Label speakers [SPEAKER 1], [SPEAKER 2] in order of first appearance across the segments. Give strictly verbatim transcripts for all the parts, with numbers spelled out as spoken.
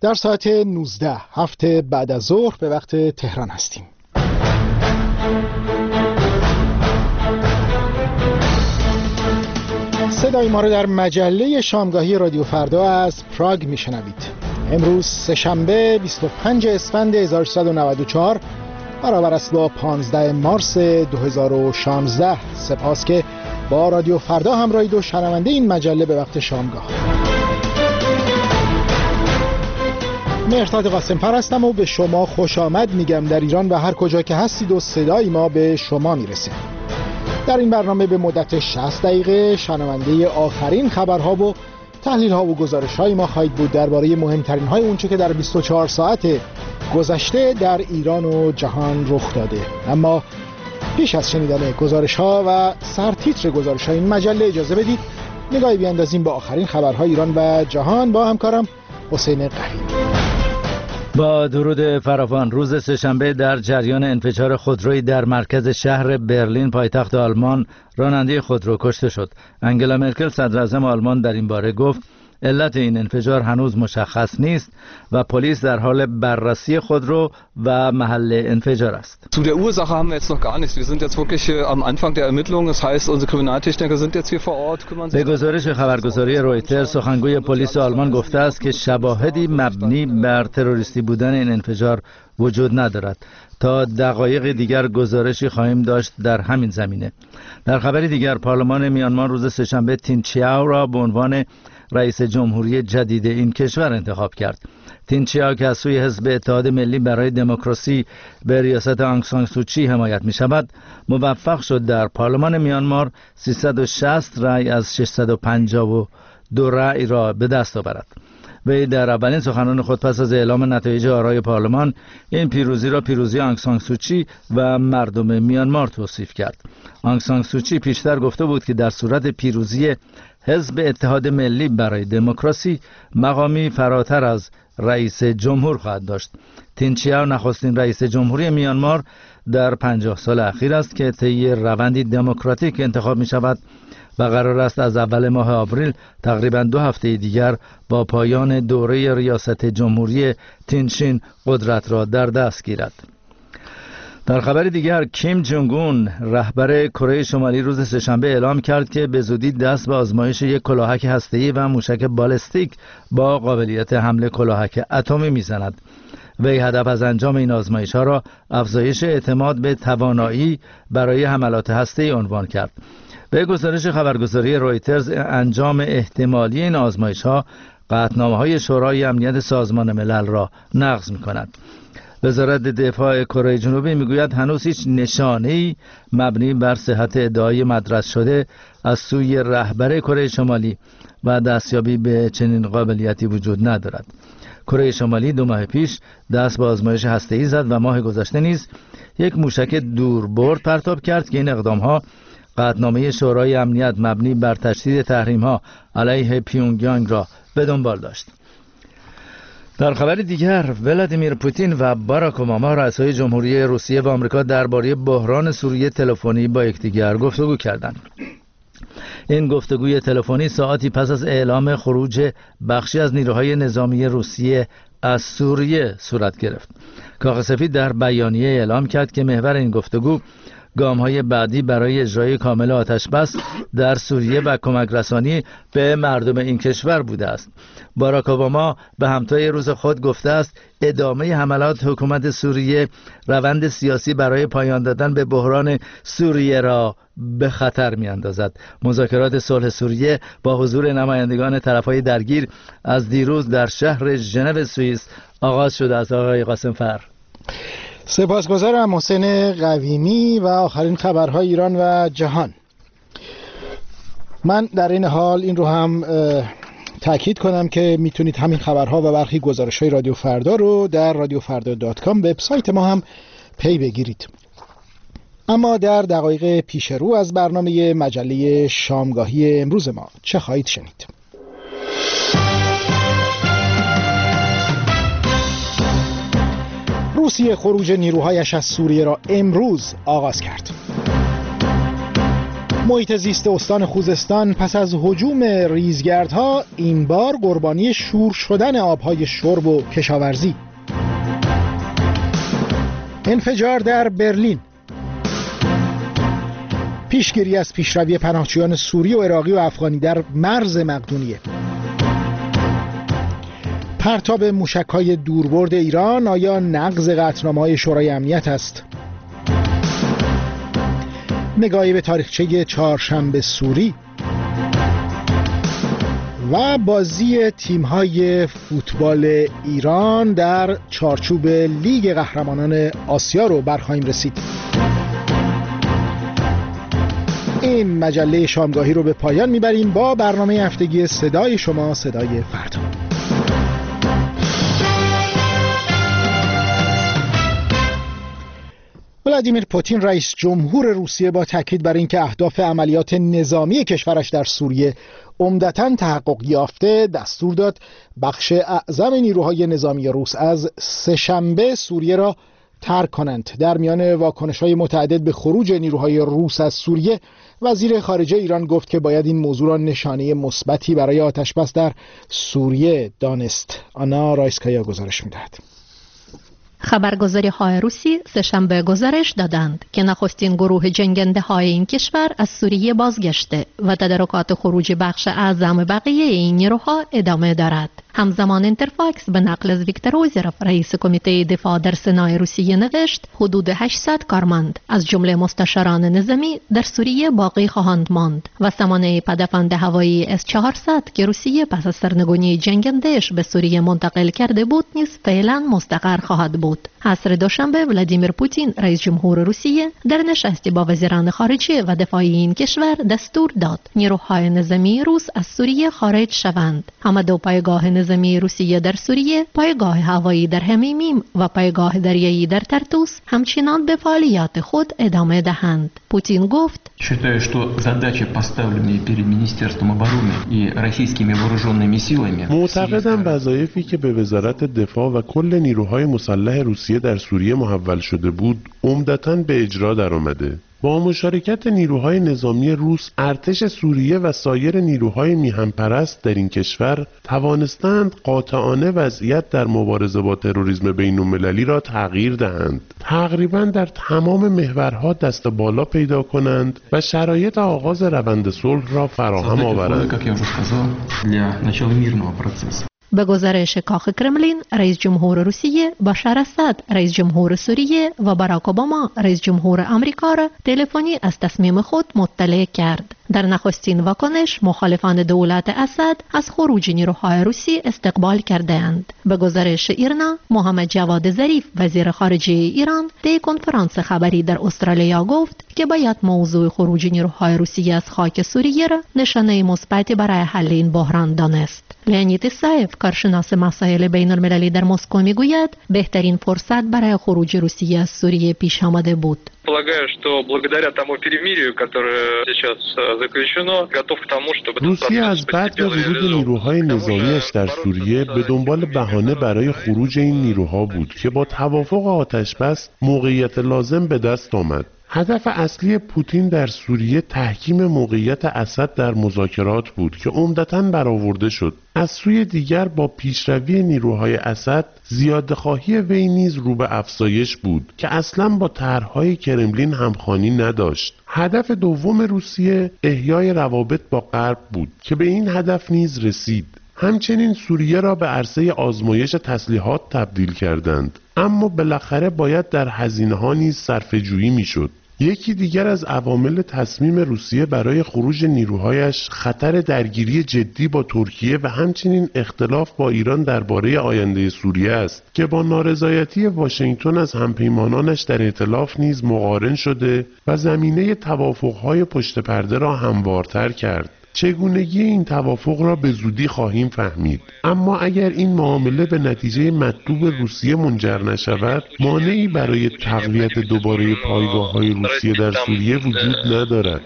[SPEAKER 1] در ساعت نوزده هفته بعد از ظهر به وقت تهران هستیم. صدای ما رو در مجله شامگاهی رادیو فردا از پراگ میشنوید. امروز سه‌شنبه بیست و پنجم اسفند هزار و سیصد و نود و چهار برابر است با پانزدهم مارس دو هزار و شانزده. سپاس که با رادیو فردا همراهید و شنونده این مجله به وقت شامگاه. مهرداد قاسم‌فر هستم و به شما خوش آمد میگم در ایران و هر کجا که هستید و صدای ما به شما میرسه. در این برنامه به مدت شصت دقیقه شنونده آخرین خبرها و تحلیل‌ها و گزارش‌های ما خواهید بود درباره مهمترین های اونچه که در بیست و چهار ساعت گذشته در ایران و جهان رخ داده. اما پیش از شنیدن گزارش‌ها و سرتیتر گزارش‌های این مجله اجازه بدید نگاهی بیاندازیم به آخرین خبرهای ایران و جهان با همکارم حسین قوی.
[SPEAKER 2] با درود فراوان، روز سه‌شنبه در جریان انفجار خودرویی در مرکز شهر برلین پایتخت آلمان راننده خودرو کشته شد. انگلا مرکل صدراعظم آلمان در این باره گفت علت این انفجار هنوز مشخص نیست و پلیس در حال بررسی خودرو و محل انفجار است.
[SPEAKER 3] Zu der Ursache haben wir jetzt noch gar nichts. Wir sind jetzt wirklich am Anfang der Ermittlungen. Das heißt, unsere Kriminaltechniker sind jetzt hier vor Ort, kümmern sich.
[SPEAKER 2] به گزارش خبرگزاری رویتر سخنگوی پلیس آلمان گفته است که شواهدی مبنی بر تروریستی بودن این انفجار وجود ندارد. تا دقایق دیگر گزارشی خواهیم داشت در همین زمینه. در خبری دیگر پارلمان میانمار روز سه‌شنبه تین چیاو را به عنوان رئیس جمهوری جدید این کشور انتخاب کرد. تین چیاو که از سوی حزب اتحاد ملی برای دموکراسی به ریاست آنگ سان سوچی حمایت می شود، موفق شد در پارلمان میانمار سیصد و شصت رأی از ششصد و پنجاه و دو رأی را به دست آورد. وی در اولین سخنان خود پس از اعلام نتایج آرای پارلمان این پیروزی را پیروزی آنگ سان سوچی و مردم میانمار توصیف کرد. آنگ سان سوچی پیشتر گفته بود که در صورت پیروزی حزب اتحاد ملی برای دموکراسی مقامی فراتر از رئیس جمهور خواهد داشت. تین چیاو نخستین رئیس جمهوری میانمار در پنجاه سال اخیر است که طی روندی دموکراتیک انتخاب می شود و قرار است از اول ماه آوریل تقریباً دو هفته دیگر با پایان دوره ریاست جمهوری تین چین قدرت را در دست گیرد. در خبر دیگر کیم جونگ اون رهبر کره شمالی روز سه‌شنبه اعلام کرد که به زودی دست به آزمایش یک کلاهک هسته‌ای و موشک بالستیک با قابلیت حمله کلاهک اتمی میزند. وی هدف از انجام این آزمایش‌ها را افزایش اعتماد به توانایی برای حملات هسته‌ای عنوان کرد. به گزارش خبرگزاری رویترز انجام احتمالی این آزمایش‌ها قطعنامه‌های شورای امنیت سازمان ملل را نقض می‌کند. وزارت دفاع کره جنوبی میگوید هنوز هیچ نشانه‌ای مبنی بر صحت ادعای مدرس شده از سوی رهبر کره شمالی و دستیابی به چنین قابلیتی وجود ندارد. کره شمالی دو ماه پیش دست به آزمایش هسته‌ای زد و ماه گذشته نیز یک موشک دوربرد پرتاب کرد که این اقدام‌ها قطعنامه شورای امنیت مبنی بر تشدید تحریم‌ها علیه پیونگیانگ را به دنبال داشت. در خبر دیگر ولادیمیر پوتین و باراک اوباما رئیسای جمهوری روسیه و آمریکا درباره بحران سوریه تلفنی با یکدیگر گفتگو کردند. این گفتگوی تلفنی ساعتی پس از اعلام خروج بخشی از نیروهای نظامی روسیه از سوریه صورت گرفت. کاخ سفید در بیانیه اعلام کرد که محور این گفتگو گام‌های بعدی برای اجرای کامل آتش بس در سوریه و کمک رسانی به مردم این کشور بوده است. باراک اوباما به همتای روز خود گفته است ادامه حملات حکومت سوریه روند سیاسی برای پایان دادن به بحران سوریه را به خطر می‌اندازد. مذاکرات صلح سوریه با حضور نمایندگان طرف‌های درگیر از دیروز در شهر ژنو سوئیس آغاز شده است. آقای قاسم‌فر.
[SPEAKER 1] سپاسگزارم حسین قویمی. و آخرین خبرهای ایران و جهان. من در این حال این رو هم تأکید کنم که میتونید همین خبرها و برخی گزارش‌های رادیو فردا رو در رادیو فردا دات کام وبسایت ما هم پی بگیرید. اما در دقایق پیش رو از برنامه مجله شامگاهی امروز ما چه خواهید شنید؟ روسیه خروج نیروهایش از سوریه را امروز آغاز کرد. محیط زیست استان خوزستان پس از هجوم ریزگردها این بار قربانی شور شدن آبهای شرب و کشاورزی. انفجار در برلین. پیشگیری از پیشروی پناهجویان سوری و عراقی و افغانی در مرز مقدونیه. پرتاب موشک‌های دوربرد ایران آیا نقض قطعنامه‌های شورای امنیت است؟ نگاهی به تاریخچه چهارشنبه سوری و بازی تیم‌های فوتبال ایران در چارچوب لیگ قهرمانان آسیا رو برخواهیم رسید. این مجله شامگاهی رو به پایان میبریم با برنامه هفتگی صدای شما، صدای فردا. ولادیمیر پوتین رئیس جمهور روسیه با تاکید بر اینکه اهداف عملیات نظامی کشورش در سوریه عمدتاً تحقق یافته دستور داد بخش اعظم نیروهای نظامی روس از سه‌شنبه سوریه را ترک کنند. در میان واکنش‌های متعدد به خروج نیروهای روس از سوریه، وزیر خارجه ایران گفت که باید این موضوع را نشانه مثبتی برای آتش‌بس در سوریه دانست. آنا رایسکایا گزارش می‌دهد.
[SPEAKER 4] خبرگزاری های روسی سه‌شنبه گزارش دادند که نخستین گروه جنگنده های این کشور از سوریه بازگشته و تدارکات خروج بخش اعظم بقیه این نیروها ادامه دارد. همزمان اینترفاکس به نقل از ویکتور اوزیروف رئیس کمیته دفاع در سنای روسیه نوشت حدود هشتصد کارمند از جمله مستشاران نظامی در سوریه باقی خواهند ماند و سامانه پدافند هوایی اس چهارصد که روسیه پس از سرنگونی جنگنده‌اش به سوریه منتقل کرده بود نیز فعلا مستقر خواهد بود. عصر دوشنبه ولادیمیر پوتین رئیس جمهور روسیه در نشستی با وزیران خارجه و دفاعی این کشور دستور داد نیروهای نظامی روس از سوریه خارج شوند. همه دو پایگاه نظامی روسیه در سوریه، پایگاه هوایی در حمیمیم و پایگاه دریایی در ترتوس همچنان به فعالیت خود ادامه دهند. پوتین گفت:
[SPEAKER 5] считаю, что задачи, поставленные перед Министерством обороны и российскими вооруженными силами.
[SPEAKER 6] معتقدم وظایفی که به وزارت دفاع و کل نیروهای مسلح روسیه در سوریه محول شده بود، عمدتاً به اجرا درآمده. با مشارکت نیروهای نظامی روس، ارتش سوریه و سایر نیروهای میهن‌پرست در این کشور توانستند قاطعانه وضعیت در مبارزه با تروریسم بین‌المللی را تغییر دهند. تقریباً در تمام محورها دست بالا پیدا کنند و شرایط آغاز روند صلح را فراهم آورند.
[SPEAKER 4] به گزارش کاخ کرملین، رئیس جمهور روسیه بشار اسد رئیس جمهور سوریه و باراک اوباما رئیس جمهور آمریکا را تلفنی از تصمیم خود مطلع کرد. در نخستین واکنش مخالفان دولت اسد از خروج نیروهای روسی استقبال کردند. به گزارش ایرنا، محمد جواد ظریف وزیر خارجه ایران در کنفرانس خبری در استرالیا گفت که باید موضوع خروج نیروهای روسی از خاک سوریه را نشانه مثبتی برای حل این بحران دانست. لئونید اسایف کارشناس مسائل بین المللی در مسکو میگوید بهترین فرصت برای خروج روسیه از سوریه پیش آمده بود.
[SPEAKER 6] روسیه از بعد ورود نیروهای نظامیش در سوریه به دنبال بهانه برای خروج این نیروها بود که با توافق آتش‌بس موقعیت لازم به دست آمد. هدف اصلی پوتین در سوریه تحکیم موقعیت اسد در مذاکرات بود که عمدتاً برآورده شد. از سوی دیگر با پیشروی نیروهای اسد، زیادخواهی وی نیز رو به افزایش بود که اصلاً با طرح‌های کرملین همخوانی نداشت. هدف دوم روسیه احیای روابط با غرب بود که به این هدف نیز رسید. همچنین سوریه را به عرصه آزمایش تسلیحات تبدیل کردند، اما بالاخره باید در هزینه‌ها نیز صرفه‌جویی می‌شد. یکی دیگر از عوامل تصمیم روسیه برای خروج نیروهایش خطر درگیری جدی با ترکیه و همچنین اختلاف با ایران درباره آینده سوریه است که با نارضایتی واشنگتن از همپیمانانش در ائتلاف نیز مقارن شده و زمینه توافق‌های پشت پرده را هموارتر کرد. چگونگی این توافق را به زودی خواهیم فهمید، اما اگر این معامله به نتیجه مطلوب روسیه منجر نشود، مانعی برای تقویت دوباره پایگاه‌های روسیه در سوریه وجود ندارد.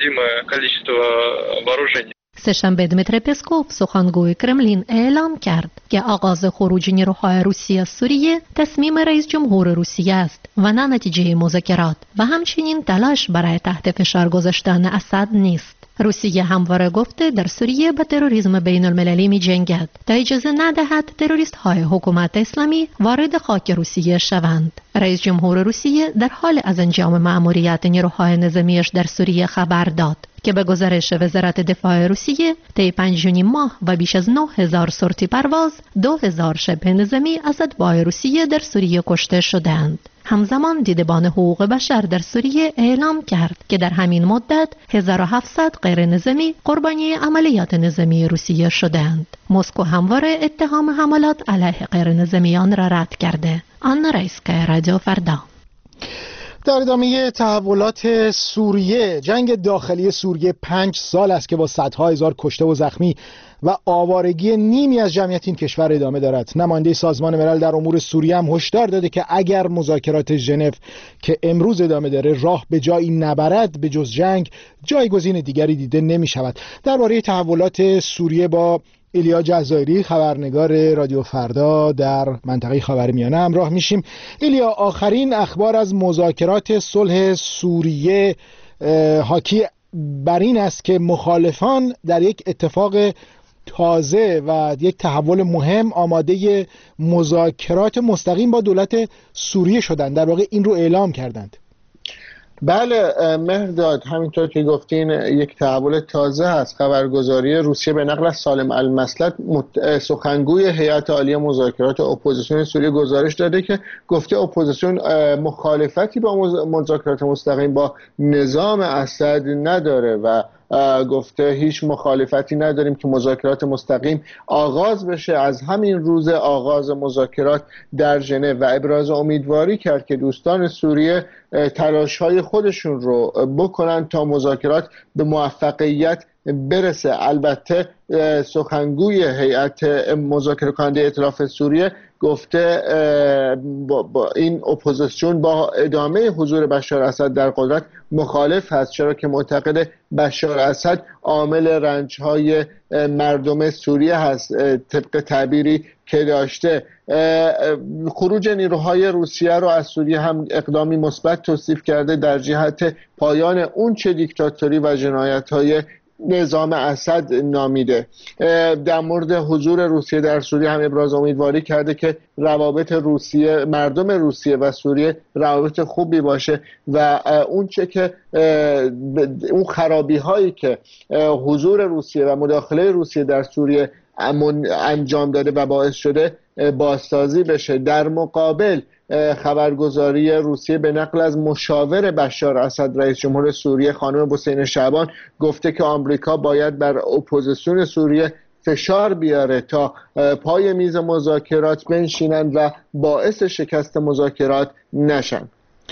[SPEAKER 4] سه‌شنبه دمیتری پسکوف سخنگوی کرملین اعلام کرد که آغاز خروج نیروهای روسیه از سوریه تصمیم رئیس جمهور روسیه است و نه نتیجه مذاکرات و همچنین تلاش برای تحت فشار گذاشتن اسد نیست. روسیه همواره گفته در سوریه با تروریسم بین المللی می جنگد تا اجازه ندهد تروریست های حکومت اسلامی وارد خاک روسیه شوند. رئیس جمهور روسیه در حال از انجام مأموریت نیروهای نظامیش در سوریه خبر داد که به گزارش وزارت دفاع روسیه طی پنج و نیم ماه و بیش از نه هزار سورتی پرواز دو هزار شبه نظامی از اتباع روسیه در سوریه کشته شدند. همزمان دیدبان حقوق بشر در سوریه اعلام کرد که در همین مدت هزار و هفتصد غیر نظامی قربانی عملیات نظامی روسیه شدند. مسکو همواره اتهام حملات علیه غیر نظامیان را رد کرده. آنا رئیسکای رادیو فردا.
[SPEAKER 1] در ادامه تحولات سوریه، جنگ داخلی سوریه پنج سال است که با صدها هزار کشته و زخمی و آوارگی نیمی از جمعیت این کشور ادامه دارد. نماینده سازمان ملل در امور سوریه هم هشدار داده که اگر مذاکرات ژنو که امروز ادامه داره راه به جایی نبرد، به جز جنگ جایگزین دیگری دیده نمی شود. درباره تحولات سوریه با ایلیا جزایری، خبرنگار رادیو فردا در منطقه خاورمیانه همراه میشیم. ایلیا، آخرین اخبار از مذاکرات صلح سوریه حاکی بر این است که مخالفان در یک اتفاق تازه و یک تحول مهم آماده مذاکرات مستقیم با دولت سوریه شدند. در واقع این رو اعلام کردند.
[SPEAKER 7] بله مهرداد، همینطور که گفتین یک تحول تازه هست. خبرگزاری روسیه به نقل از سالم المصلحت سخنگوی هیئت عالی مذاکرات اپوزیسیون سوریه گزارش داده که گفته اپوزیسیون مخالفتی با مذاکرات مستقیم با نظام اسد نداره و گفته هیچ مخالفتی نداریم که مذاکرات مستقیم آغاز بشه. از همین روز آغاز مذاکرات در ژنو و ابراز امیدواری کرد که دوستان سوریه تلاش‌های خودشون رو بکنن تا مذاکرات به موفقیت برسه. البته سخنگوی هیئت مذاکره کننده ائتلاف سوریه گفته با, با این اپوزیسیون با ادامه حضور بشار اسد در قدرت مخالف هست، چرا که معتقد بشار اسد عامل رنج‌های مردم سوریه هست طبق تعبیری که داشته. خروج نیروهای روسیه رو از سوریه هم اقدامی مثبت توصیف کرده در جهت پایان اون چه دیکتاتوری و جنایت‌های نظام اسد نامیده. در مورد حضور روسیه در سوریه هم ابراز امیدواری کرده که روابط روسیه مردم روسیه و سوریه روابط خوبی باشه و اون چه که اون خرابی هایی که حضور روسیه و مداخله روسیه در سوریه انجام داده و باعث شده بازسازی بشه. در مقابل خبرگزاری روسیه به نقل از مشاور بشار اسد رئیس جمهور سوریه خانم بوسینه شعبان گفته که آمریکا باید بر اپوزیسیون سوریه فشار بیاره تا پای میز مذاکرات بنشینن و باعث شکست مذاکرات نشن.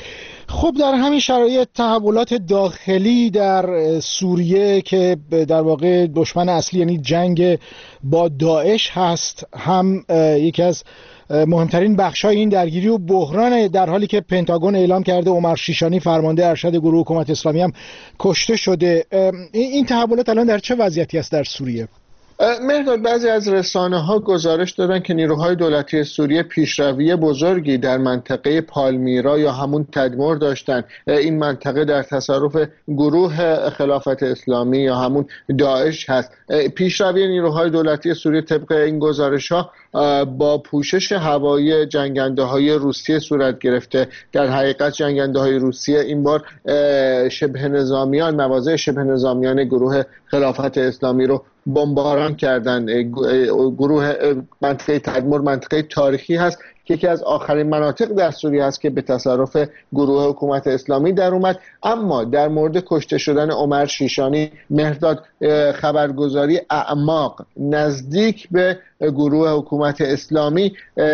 [SPEAKER 1] خب در همین شرایط تحولات داخلی در سوریه که در واقع دشمن اصلی یعنی جنگ با داعش هست هم یکی از مهمترین بخشای این درگیری و بحران، در حالی که پنتاگون اعلام کرده عمر شیشانی فرمانده ارشد گروه حکومت اسلامی هم کشته شده. این تحولات الان در چه وضعیتی است در سوریه؟
[SPEAKER 7] مهرداد، بعضی از رسانه ها گزارش دادن که نیروهای دولتی سوریه پیشروی بزرگی در منطقه پالمیرا یا همون تدمر داشتن. این منطقه در تصرف گروه خلافت اسلامی یا همون داعش هست. پیشروی نیروهای دولتی سوریه طبق این گزارش ها با پوشش هوایی جنگنده های روسیه صورت گرفته. در حقیقت جنگنده های روسیه این بار شبه نظامیان مواضع شبه نظامیان گروه خلافت اسلامی رو بمباران کردن. گروه منطقه تدمر منطقه تاریخی هست که یکی از آخرین مناطق در سوریه است که به تصرف گروه حکومت اسلامی در اومد. اما در مورد کشته شدن عمر شیشانی، مهرداد، خبرگزاری اعماق نزدیک به گروه حکومت اسلامی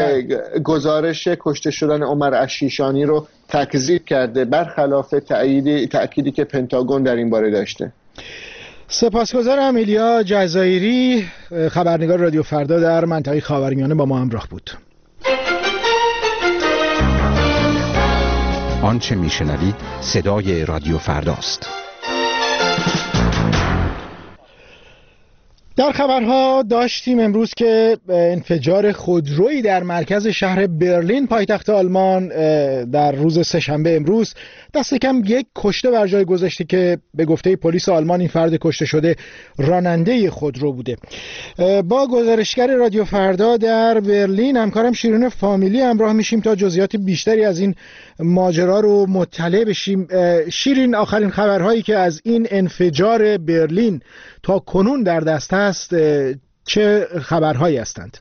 [SPEAKER 7] گزارش کشته شدن عمر شیشانی رو تکذیب کرده، برخلاف تأییدی تأکیدی که پنتاگون در این باره داشته.
[SPEAKER 1] سپاسگزارم. ایلیا جزایری، خبرنگار رادیو فردا در منطقه خاورمیانه با ما همراه بود.
[SPEAKER 8] آنچه میشنوید صدای رادیو فرداست.
[SPEAKER 1] در خبرها داشتیم امروز که انفجار خودرویی در مرکز شهر برلین پایتخت آلمان در روز سه‌شنبه امروز دست کم یک کشته بر جای گذاشته که به گفته پلیس آلمان این فرد کشته شده راننده خودرو بوده. با گزارشگر رادیو فردا در برلین همکارم شیرین فامیلی همراه میشیم تا جزئیات بیشتری از این ماجرا رو مطلع بشیم. شیرین، آخرین خبرهایی که از این انفجار برلین تا کنون در دست است چه خبرهایی هستند؟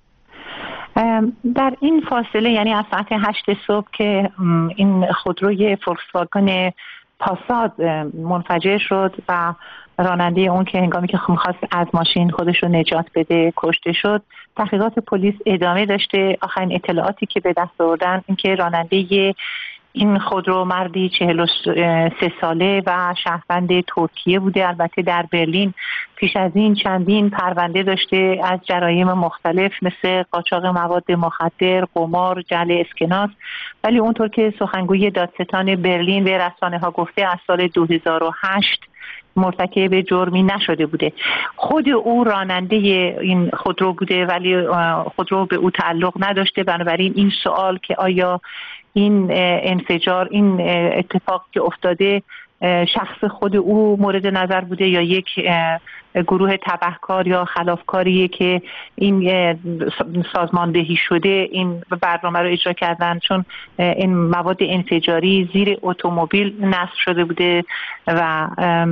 [SPEAKER 8] در این فاصله، یعنی از ساعت هشت صبح که این خودروی فولکسواگن پاساد منفجر شد و راننده اون که هنگامی که می‌خواست از ماشین خودش رو نجات بده کشته شد، تحقیقات پلیس ادامه داشته. آخرین اطلاعاتی که به دست آوردن این که راننده این خودرو مردی چهل و سه ساله و شهروند ترکیه بوده. البته در برلین پیش از این چندین پرونده داشته از جرایم مختلف مثل قاچاق مواد مخدر، قمار، جعل اسکناس، ولی اونطور که سخنگوی دادستان برلین به رسانه‌ها گفته از سال دو هزار و هشت مرتکب جرمی نشده بوده. خود او راننده این خودرو بوده ولی خودرو به او تعلق نداشته. بنابراین این سوال که آیا این انفجار، این اتفاق که افتاده شخص خود او مورد نظر بوده یا یک گروه تبهکار یا خلافکاریه که این سازماندهی شده این برنامه رو اجرا کردن، چون این مواد انفجاری زیر اتومبیل نصب شده بوده و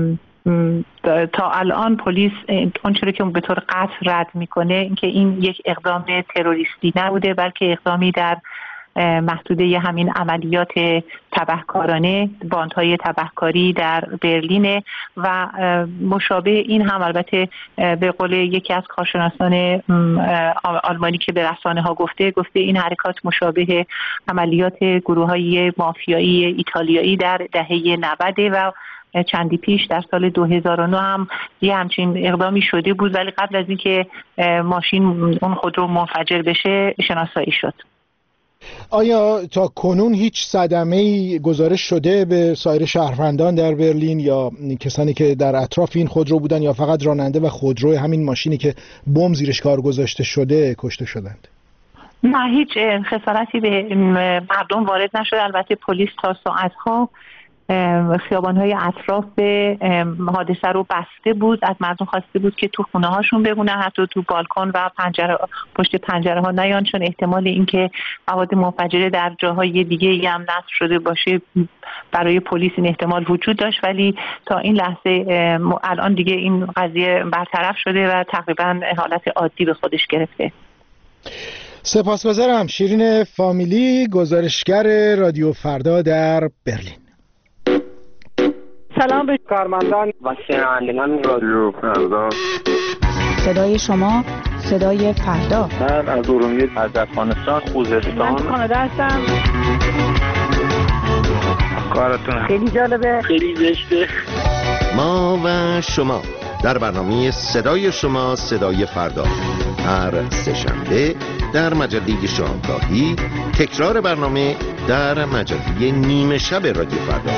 [SPEAKER 8] تا الان پلیس اونچوری که به طور قطع رد میکنه اینکه این یک اقدام تروریستی نبوده بلکه اقدامی در محدوده همین عملیات تبهکارانه، باندهای تبهکاری در برلینه و مشابه این هم البته به قول یکی از کارشناسان آلمانی که به رسانه ها گفته گفته این حرکات مشابه عملیات گروه های مافیایی ایتالیایی در دهه نود و چندی پیش در سال دو هزار و نه هم یه همچین اقدامی شده بود ولی قبل از اینکه ماشین اون خودرو منفجر بشه شناسایی شد.
[SPEAKER 1] آیا تا کنون هیچ صدمه‌ای گزارش شده به سایر شهروندان در برلین یا کسانی که در اطراف این خودرو بودن یا فقط راننده و خودرو همین ماشینی که بمب زیرش کار گذاشته شده کشته شدند؟
[SPEAKER 8] نه، هیچ خسارتی به مردم وارد نشده. البته پلیس تا ساعت‌ها خیابان‌های اطراف به حادثه رو بسته بود، از مردم خواسته بود که تو خونه هاشون بمونن، حتی تو بالکن و پنجره پشت پنجره ها نیان، چون احتمال اینکه مواد منفجره در جاهای دیگه هم نصب شده باشه برای پلیس این احتمال وجود داشت، ولی تا این لحظه الان دیگه این قضیه برطرف شده و تقریبا حالت عادی به خودش گرفته.
[SPEAKER 1] سپاسگزارم. شیرین فامیلی، گزارشگر رادیو فردا در برلین.
[SPEAKER 9] سلام به کارمندان و شنوندگان رادیو فردا.
[SPEAKER 10] صدای شما صدای فردا.
[SPEAKER 11] من از ارومیه، از افغانستان، خوزستان.
[SPEAKER 9] من کانادا هستم.
[SPEAKER 11] کارتون
[SPEAKER 9] خیلی جالبه،
[SPEAKER 11] خیلی زشته.
[SPEAKER 12] ما و شما در برنامه صدای شما صدای فردا هر سه‌شنبه در مجله شامگاهی، تکرار برنامه در مجله نیمه شب رادیو فردا.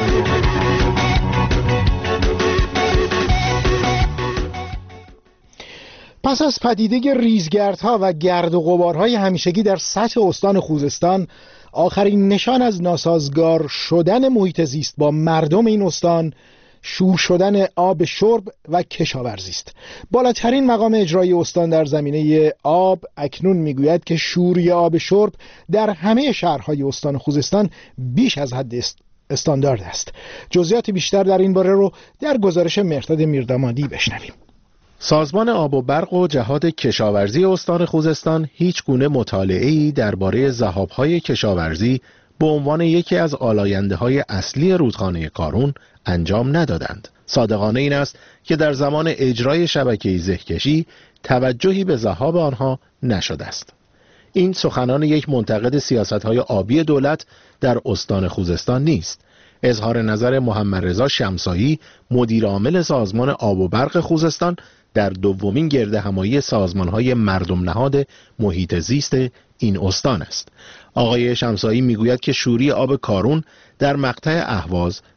[SPEAKER 1] پس از پدیده ریزگردها و گرد و غبارهای همیشگی در سطح استان خوزستان، آخرین نشان از ناسازگار شدن محیط زیست با مردم این استان شور شدن آب شرب و کشاورزی است. بالاترین مقام اجرایی استان در زمینه آب اکنون میگوید که شوری آب شرب در همه شهرهای استان خوزستان بیش از حد است. استاندارد است. جزئیات بیشتر در این باره رو در گزارش مهرداد میردامادی بشنویم.
[SPEAKER 13] سازمان آب و برق و جهاد کشاورزی استان خوزستان هیچ گونه مطالعه‌ای درباره ذهاب‌های کشاورزی به عنوان یکی از آلاینده‌های اصلی رودخانه کارون انجام ندادند. صادقانه این است که در زمان اجرای شبکه زهکشی توجهی به ذهاب آنها نشده است. این سخنان یک منتقد سیاست‌های آبی دولت در استان خوزستان نیست. اظهار نظر محمد رضا شمسایی، مدیر عامل سازمان آب و برق خوزستان، در دومین گرد همایی سازمان‌های مردم نهاد محیط زیست این استان است. آقای شمسایی میگوید که شوری آب کارون در مقطع اهواز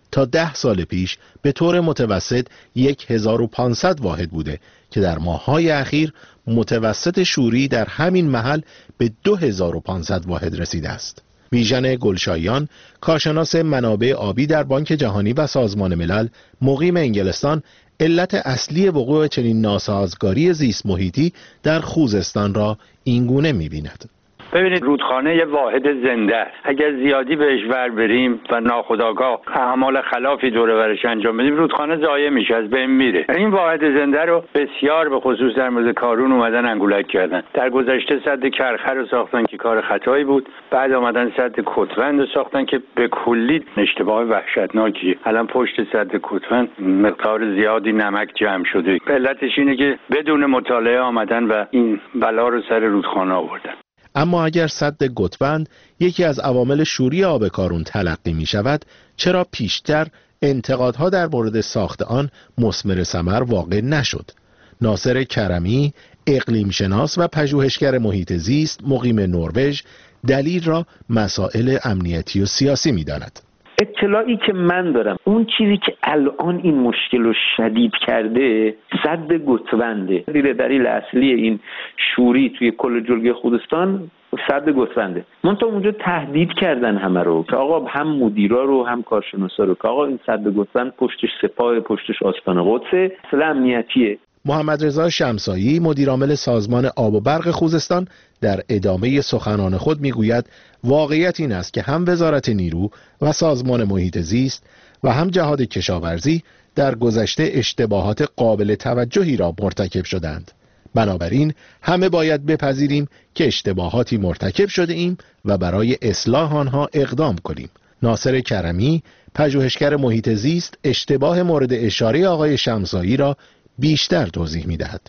[SPEAKER 13] تا ده سال پیش به طور متوسط هزار و پانصد واحد بوده که در ماه‌های اخیر متوسط شوری در همین محل به دو هزار و پانصد واحد رسیده است. بیژن گلشاییان، کارشناس منابع آبی در بانک جهانی و سازمان ملل مقیم انگلستان، علت اصلی وقوع چنین ناسازگاری زیست محیطی در خوزستان را اینگونه می‌بیند.
[SPEAKER 14] ببینید، رودخانه یه واحد زنده است. اگر زیادی بهش ور بریم و ناخودآگاه اعمال خلافی دور و برش انجام بدیم، رودخانه ضایع میشه، از بین میره. این واحد زنده رو بسیار به خصوص در مورد کارون اومدن انگولک کردن. در گذشته سد کرخه رو ساختن که کار خطایی بود، بعد اومدن سد کتوند رو ساختن که به کلی اشتباه وحشتناکیه. الان پشت سد کتوند مقدار زیادی نمک جمع شده. علتش اینه که بدون مطالعه آمدن و این بلا رو سر رودخانه آوردن.
[SPEAKER 13] اما اگر سد گتبند یکی از عوامل شوری آب کارون تلقی می شود، چرا پیشتر انتقادها در مورد ساخت آن مثمر ثمر واقع نشد؟ ناصر کرمی، اقلیم شناس و پژوهشگر محیط زیست مقیم نروژ، دلیل را مسائل امنیتی و سیاسی می داند.
[SPEAKER 15] اطلاعی که من دارم، اون چیزی که الان این مشکل رو شدید کرده سد گتونده. دلیل اصلی این شوری توی کل جلگه خوزستان سد گتونده. منتها اونجا تهدید کردن همه رو که آقا هم مدیرا رو هم کارشناسا رو که آقا این سد گتوند پشتش سپاه، پشتش آستان قدس، اصلا امنیتیه.
[SPEAKER 13] محمد رضا شمسایی، مدیرعامل سازمان آب و برق خوزستان، در ادامه سخنان خود میگوید واقعیت این است که هم وزارت نیرو و سازمان محیط زیست و هم جهاد کشاورزی در گذشته اشتباهات قابل توجهی را مرتکب شدند. بنابراین همه باید بپذیریم که اشتباهاتی مرتکب شده ایم و برای اصلاح آنها اقدام کنیم. ناصر کرمی، پژوهشگر محیط زیست، اشتباه مورد اشاره آقای شمسایی را بیشتر توضیح می‌دهد.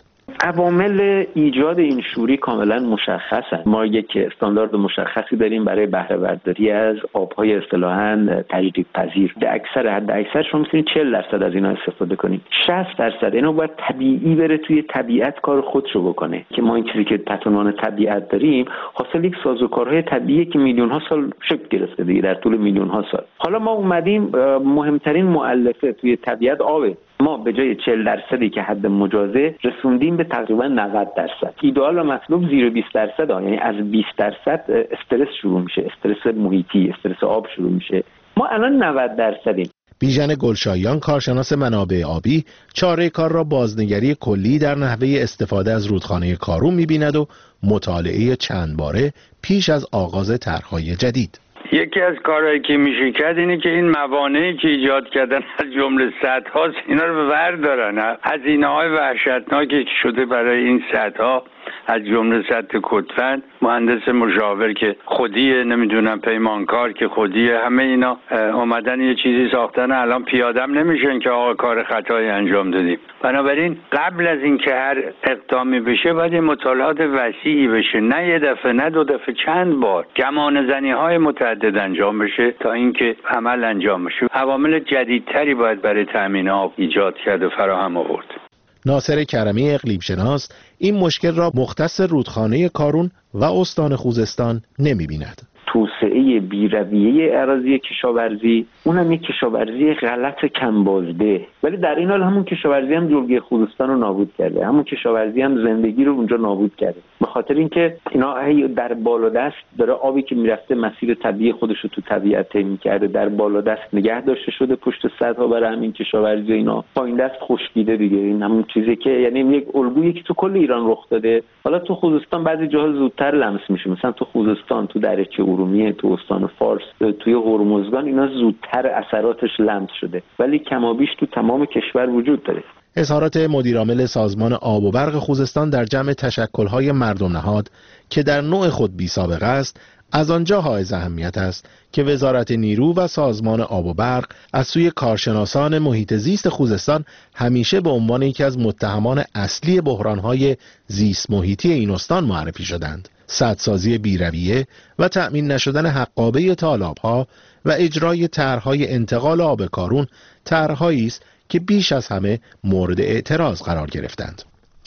[SPEAKER 15] عوامل ایجاد این شوری کاملا مشخصن. ما یک استاندارد مشخصی داریم برای بهره برداری از آب‌های اصطلاحاً تجدید پذیر. در اکثر حد اکثر شما می‌تونید چهل درصد از اینا استفاده کنید. شصت درصد اینو باید طبیعی بره توی طبیعت کار خودش رو بکنه. که ما این چیزی که تحت عنوان طبیعت داریم حاصل یک سازوکارهای طبیعی که میلیون‌ها سال شکل گرفته دیگه در طول میلیون‌ها سال. حالا ما اومدیم مهمترین مؤلفه توی طبیعت آبه. ما به جای چهل درصدی که حد مجازه رسوندیم به تقریبا نود درصد. ایدئال و مطلوب زیر بیست درصد، یعنی از بیست درصد استرس شروع میشه، استرس محیطی، استرس آب شروع میشه. ما الان نود درصدیم.
[SPEAKER 13] بیژن گلشاییان، کارشناس منابع آبی، چاره کار را بازنگری کلی در نحوه استفاده از رودخانه کارون می‌بیند و مطالعه چند باره پیش از آغاز طرح‌های جدید.
[SPEAKER 14] یکی از کارهایی که میشه کرد اینه که این موانعی که ایجاد کردن از جمله سدها، اینا رو به ور دارن. هزینه‌های وحشتناکی که شده برای این سدها، از جمله سد کتوند، مهندس مشاور که خودیه، نمیدونم پیمانکار که خودیه، همه اینا اومدن یه چیزی ساختن، الان پیادم نمیشن که آقا کار خطایی انجام دادیم. بنابراین قبل از اینکه هر اقدامی بشه باید مطالعات وسیعی بشه، نه یه دفعه، نه دو دفعه، چند بار گمان زنی های متعدد انجام بشه تا اینکه عمل انجام بشه. عوامل جدیدتری باید برای تامین آب ایجاد کرد و فراهم آورد.
[SPEAKER 13] ناصر کرمی، اقلیم شناس، این مشکل را مختص رودخانه کارون و استان خوزستان نمی‌بیند.
[SPEAKER 15] توسعه بی‌رویه اراضی کشاورزی، اونم یک کشاورزی غلط کم بازده، ولی در این حال همون کشاورزی هم جلگه خوزستان رو نابود کرده، همون کشاورزی هم زندگی رو اونجا نابود کرده، به خاطر اینکه اینا در بالا دست داره آبی که میرفته مسیر طبیعی خودش رو تو طبیعت طی می‌کرده، در بالا دست نگه داشته شده پشت سدها برای همین کشاورزی اینا، پایین دست خشکیده دیگه. این همون چیزی که یعنی یک الگویی که تو کل ایران رخ داده. حالا تو خوزستان بعضی جاها زودتر لمس میشه، مثلا تو خوزستان، تو دریاچه ارومیه، تو استان فارس، توی هرمزگان اینا زودتر اثراتش لمس شده، ولی کمابیش تو تمام کشور وجود داره.
[SPEAKER 13] اظهارات مدیرعامل سازمان آب و برق خوزستان در جمع تشکل‌های مردم نهاد که در نوع خود بی‌سابقه است، از آنجا حائز اهمیت است که وزارت نیرو و سازمان آب و برق از سوی کارشناسان محیط زیست خوزستان همیشه به عنوان یکی از متهمان اصلی بحران‌های زیست محیطی این استان معرفی شدند. سدسازی بی‌رویه و تأمین نشدن حقابه تالاب‌ها و اجرای طرح‌های انتقال آب کارون طرح‌هایی است که بیش از همه مورد اعتراض قرار گرفتند.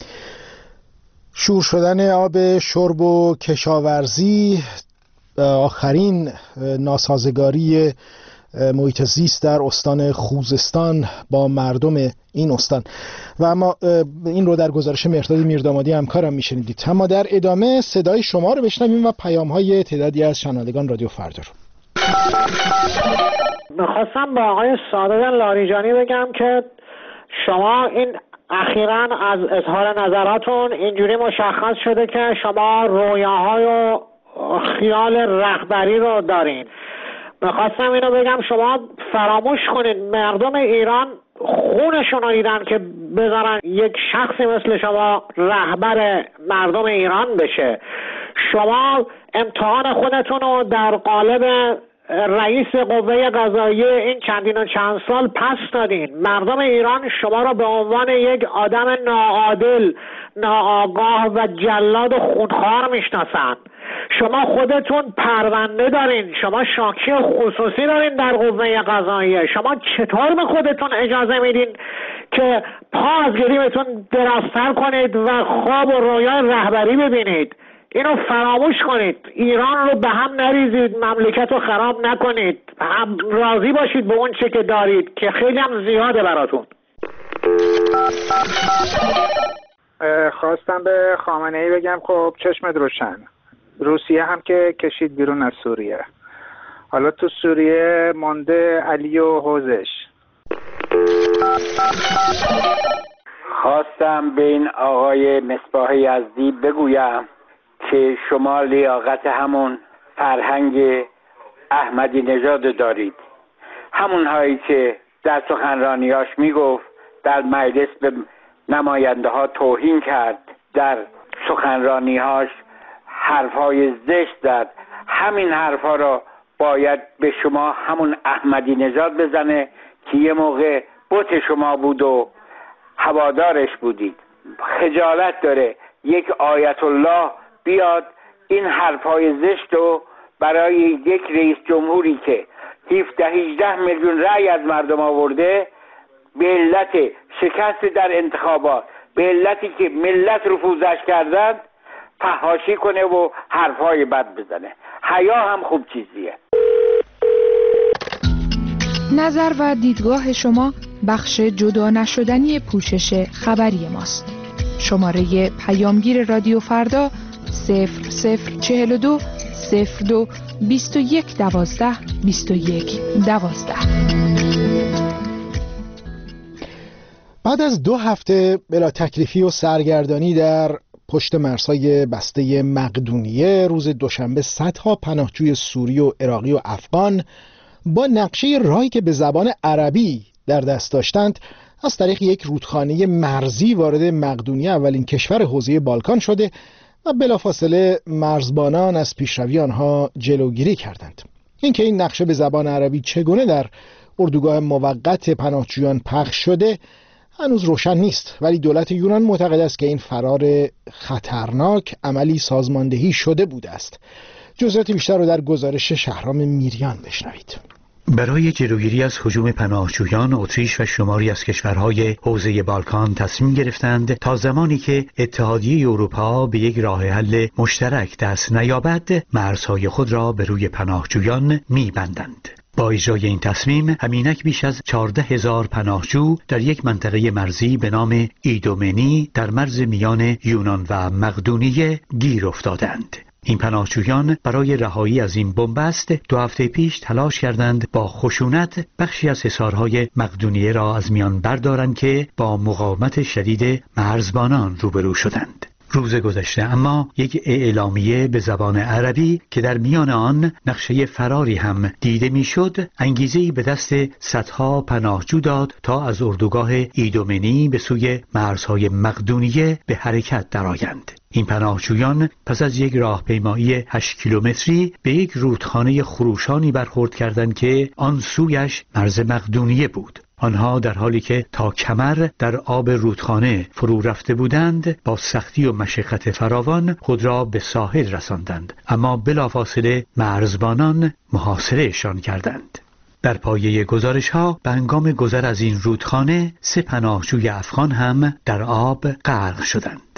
[SPEAKER 1] شور شدن آب شرب و کشاورزی، آخرین ناسازگاری محیط زیست در استان خوزستان با مردم این استان. و اما این رو در گزارش مهرداد میردامادی همکارم میشنیدید. اما در ادامه صدای شما رو بشنویم و پیام‌های تعدادی از شنوندگان رادیو فردا رو.
[SPEAKER 16] میخواستم با آقای صادق لاریجانی بگم که شما این اخیراً از اظهار نظراتون اینجوری مشخص شده که شما رویاهای و خیال رهبری رو دارین. میخواستم اینو بگم شما فراموش کنید مردم ایران خونشون رو دیدن که بذارن یک شخصی مثل شما رهبر مردم ایران بشه. شما امتحان خودتون رو در قالب رئیس قوه قضاییه این چندین و چند سال پس دادین. مردم ایران شما را به عنوان یک آدم ناعادل، ناآگاه و جلاد و خونخوار میشناسن. شما خودتون پرونده دارین، شما شاکی خصوصی دارین در قوه قضاییه. شما چطور به خودتون اجازه میدین که پا از گریمتون درازتر کنید و خواب و رویای رهبری ببینید؟ اینو فراموش کنید. ایران رو به هم نریزید، مملکت رو خراب نکنید، هم راضی باشید به اون چه که دارید که خیلی هم زیاده براتون.
[SPEAKER 17] خواستم به خامنه‌ای بگم خب چشمت روشن، روسیه هم که کشید بیرون از سوریه، حالا تو سوریه مانده علی و حوزش.
[SPEAKER 14] خواستم به این آقای مصباح یزدی بگویم که شما لیاقت همون فرهنگ احمدی نژاد دارید، همون هایی که در سخنرانیاش میگفت در مجلس به نماینده ها توهین کرد، در سخنرانیهاش حرفهای زشت زد. همین حرفها را باید به شما همون احمدی نژاد بزنه که یه موقع بت شما بود و هوادارش بودید. خجالت داره یک آیت الله بیاد این حرفهای زشت رو برای یک رئیس جمهوری که هفده هجده میلیون رأی از مردم آورده به علت شکست در انتخابات، به علتی که ملت رفوزش کردند، فحاشی کنه و حرفهای بد بزنه. حیا هم خوب چیزیه.
[SPEAKER 18] نظر و دیدگاه شما بخش جدا نشدنی پوشش خبری ماست. شماره پیامگیر رادیو فردا صفر صفر چهل و دو صفر دو بیست و یک دوازده بیست و یک دوازده.
[SPEAKER 1] بعد از دو هفته بلا تکلیفی و سرگردانی در پشت مرزهای بسته مقدونیه، روز دوشنبه صدها پناهجوی سوری و عراقی و افغان با نقشه راهی که به زبان عربی در دست داشتند از طریق یک رودخانه مرزی وارد مقدونیه، اولین کشور حوزه بالکان شده و بلافاصله مرزبانان از پیشروی آنها جلوگیری کردند. اینکه این نقشه به زبان عربی چگونه در اردوگاه موقت پناهجویان پخش شده هنوز روشن نیست، ولی دولت یونان معتقد است که این فرار خطرناک عملی سازماندهی شده بوده است. جزئیات بیشتر رو در گزارش شهرام میریان بشنوید.
[SPEAKER 19] برای جلوگیری از هجوم پناهجویان، اتریش و شماری از کشورهای حوزه بالکان تصمیم گرفتند تا زمانی که اتحادیه اروپا به یک راه حل مشترک دست نیابد، مرزهای خود را به روی پناهجویان می‌بندند. با اجرای این تصمیم همینک بیش از چهارده هزار پناهجو در یک منطقه مرزی به نام ایدومنی در مرز میان یونان و مقدونیه گیر افتادند. این پناهجویان برای رهایی از این بنبست دو هفته پیش تلاش کردند با خشونت بخشی از حصارهای مقدونیه را از میان بردارند که با مقاومت شدید مرزبانان روبرو شدند. روز گذشته اما یک اعلامیه به زبان عربی که در میان آن نقشه فراری هم دیده میشد، انگیزه‌ای به دست صدها پناهجو داد تا از اردوگاه ایدومنی به سوی مرزهای مقدونیه به حرکت درآیند. این پناهجویان پس از یک راهپیمایی هشت کیلومتری به یک رودخانه خروشانی برخورد کردند که آن سویش مرز مقدونیه بود. آنها در حالی که تا کمر در آب رودخانه فرو رفته بودند با سختی و مشقت فراوان خود را به ساحل رساندند، اما بلافاصله مرزبانان محاصرهشان کردند. در پایه گزارش ها به هنگام گذر از این رودخانه سه پناهجوی افغان هم در آب غرق شدند.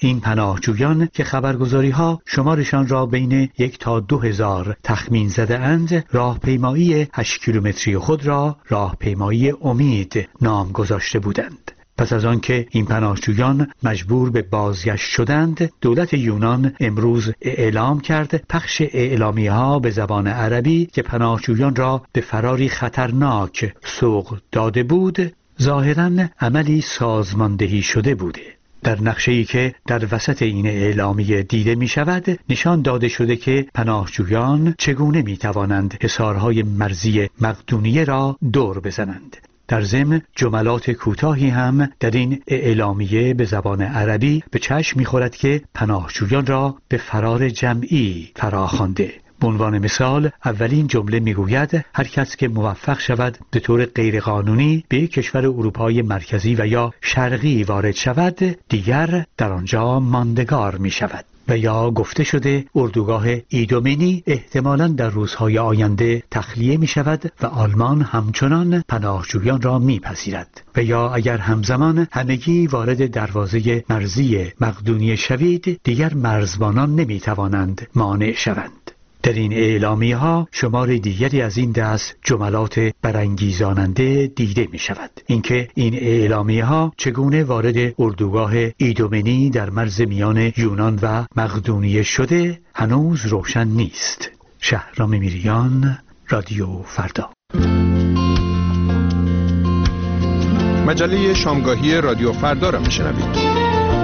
[SPEAKER 19] این پناهجویان که خبرگزاری‌ها شمارشان را بین یک تا دو هزار تخمین زده اند، راهپیمایی هشت کیلومتری خود را راهپیمایی امید نام گذاشته بودند. پس از آنکه این پناهجویان مجبور به بازگشت شدند، دولت یونان امروز اعلام کرد پخش اعلامیه‌ها به زبان عربی که پناهجویان را به فراری خطرناک سوق داده بود، ظاهراً عملی سازماندهی شده بوده. در نقشه‌ای که در وسط این اعلامیه دیده می شود، نشان داده شده که پناهجویان چگونه می توانند حصارهای مرزی مقدونیه را دور بزنند. در ضمن جملات کوتاهی هم در این اعلامیه به زبان عربی به چشم می‌خورد که پناهجویان را به فرار جمعی فراخوانده. به عنوان مثال اولین جمله میگوید هر کس که موفق شود به طور غیرقانونی به کشور اروپای مرکزی و یا شرقی وارد شود، دیگر در آنجا ماندگار می شود. و یا گفته شده اردوگاه ایدومنی احتمالاً در روزهای آینده تخلیه می شود و آلمان همچنان پناهجویان را می پذیرد. و یا اگر همزمان همگی وارد دروازه مرزی مقدونیه شوید، دیگر مرزبانان نمی توانند مانع شوند. در این اعلامیه ها شمار دیگری از این دست جملات برانگیزاننده دیده می شود. اینکه این اعلامیه ها چگونه وارد اردوگاه ایدومنی در مرز میان یونان و مقدونیه شده هنوز روشن نیست. شهرام میریان، رادیو فردا.
[SPEAKER 20] مجله شامگاهی رادیو فردا را میشنوید.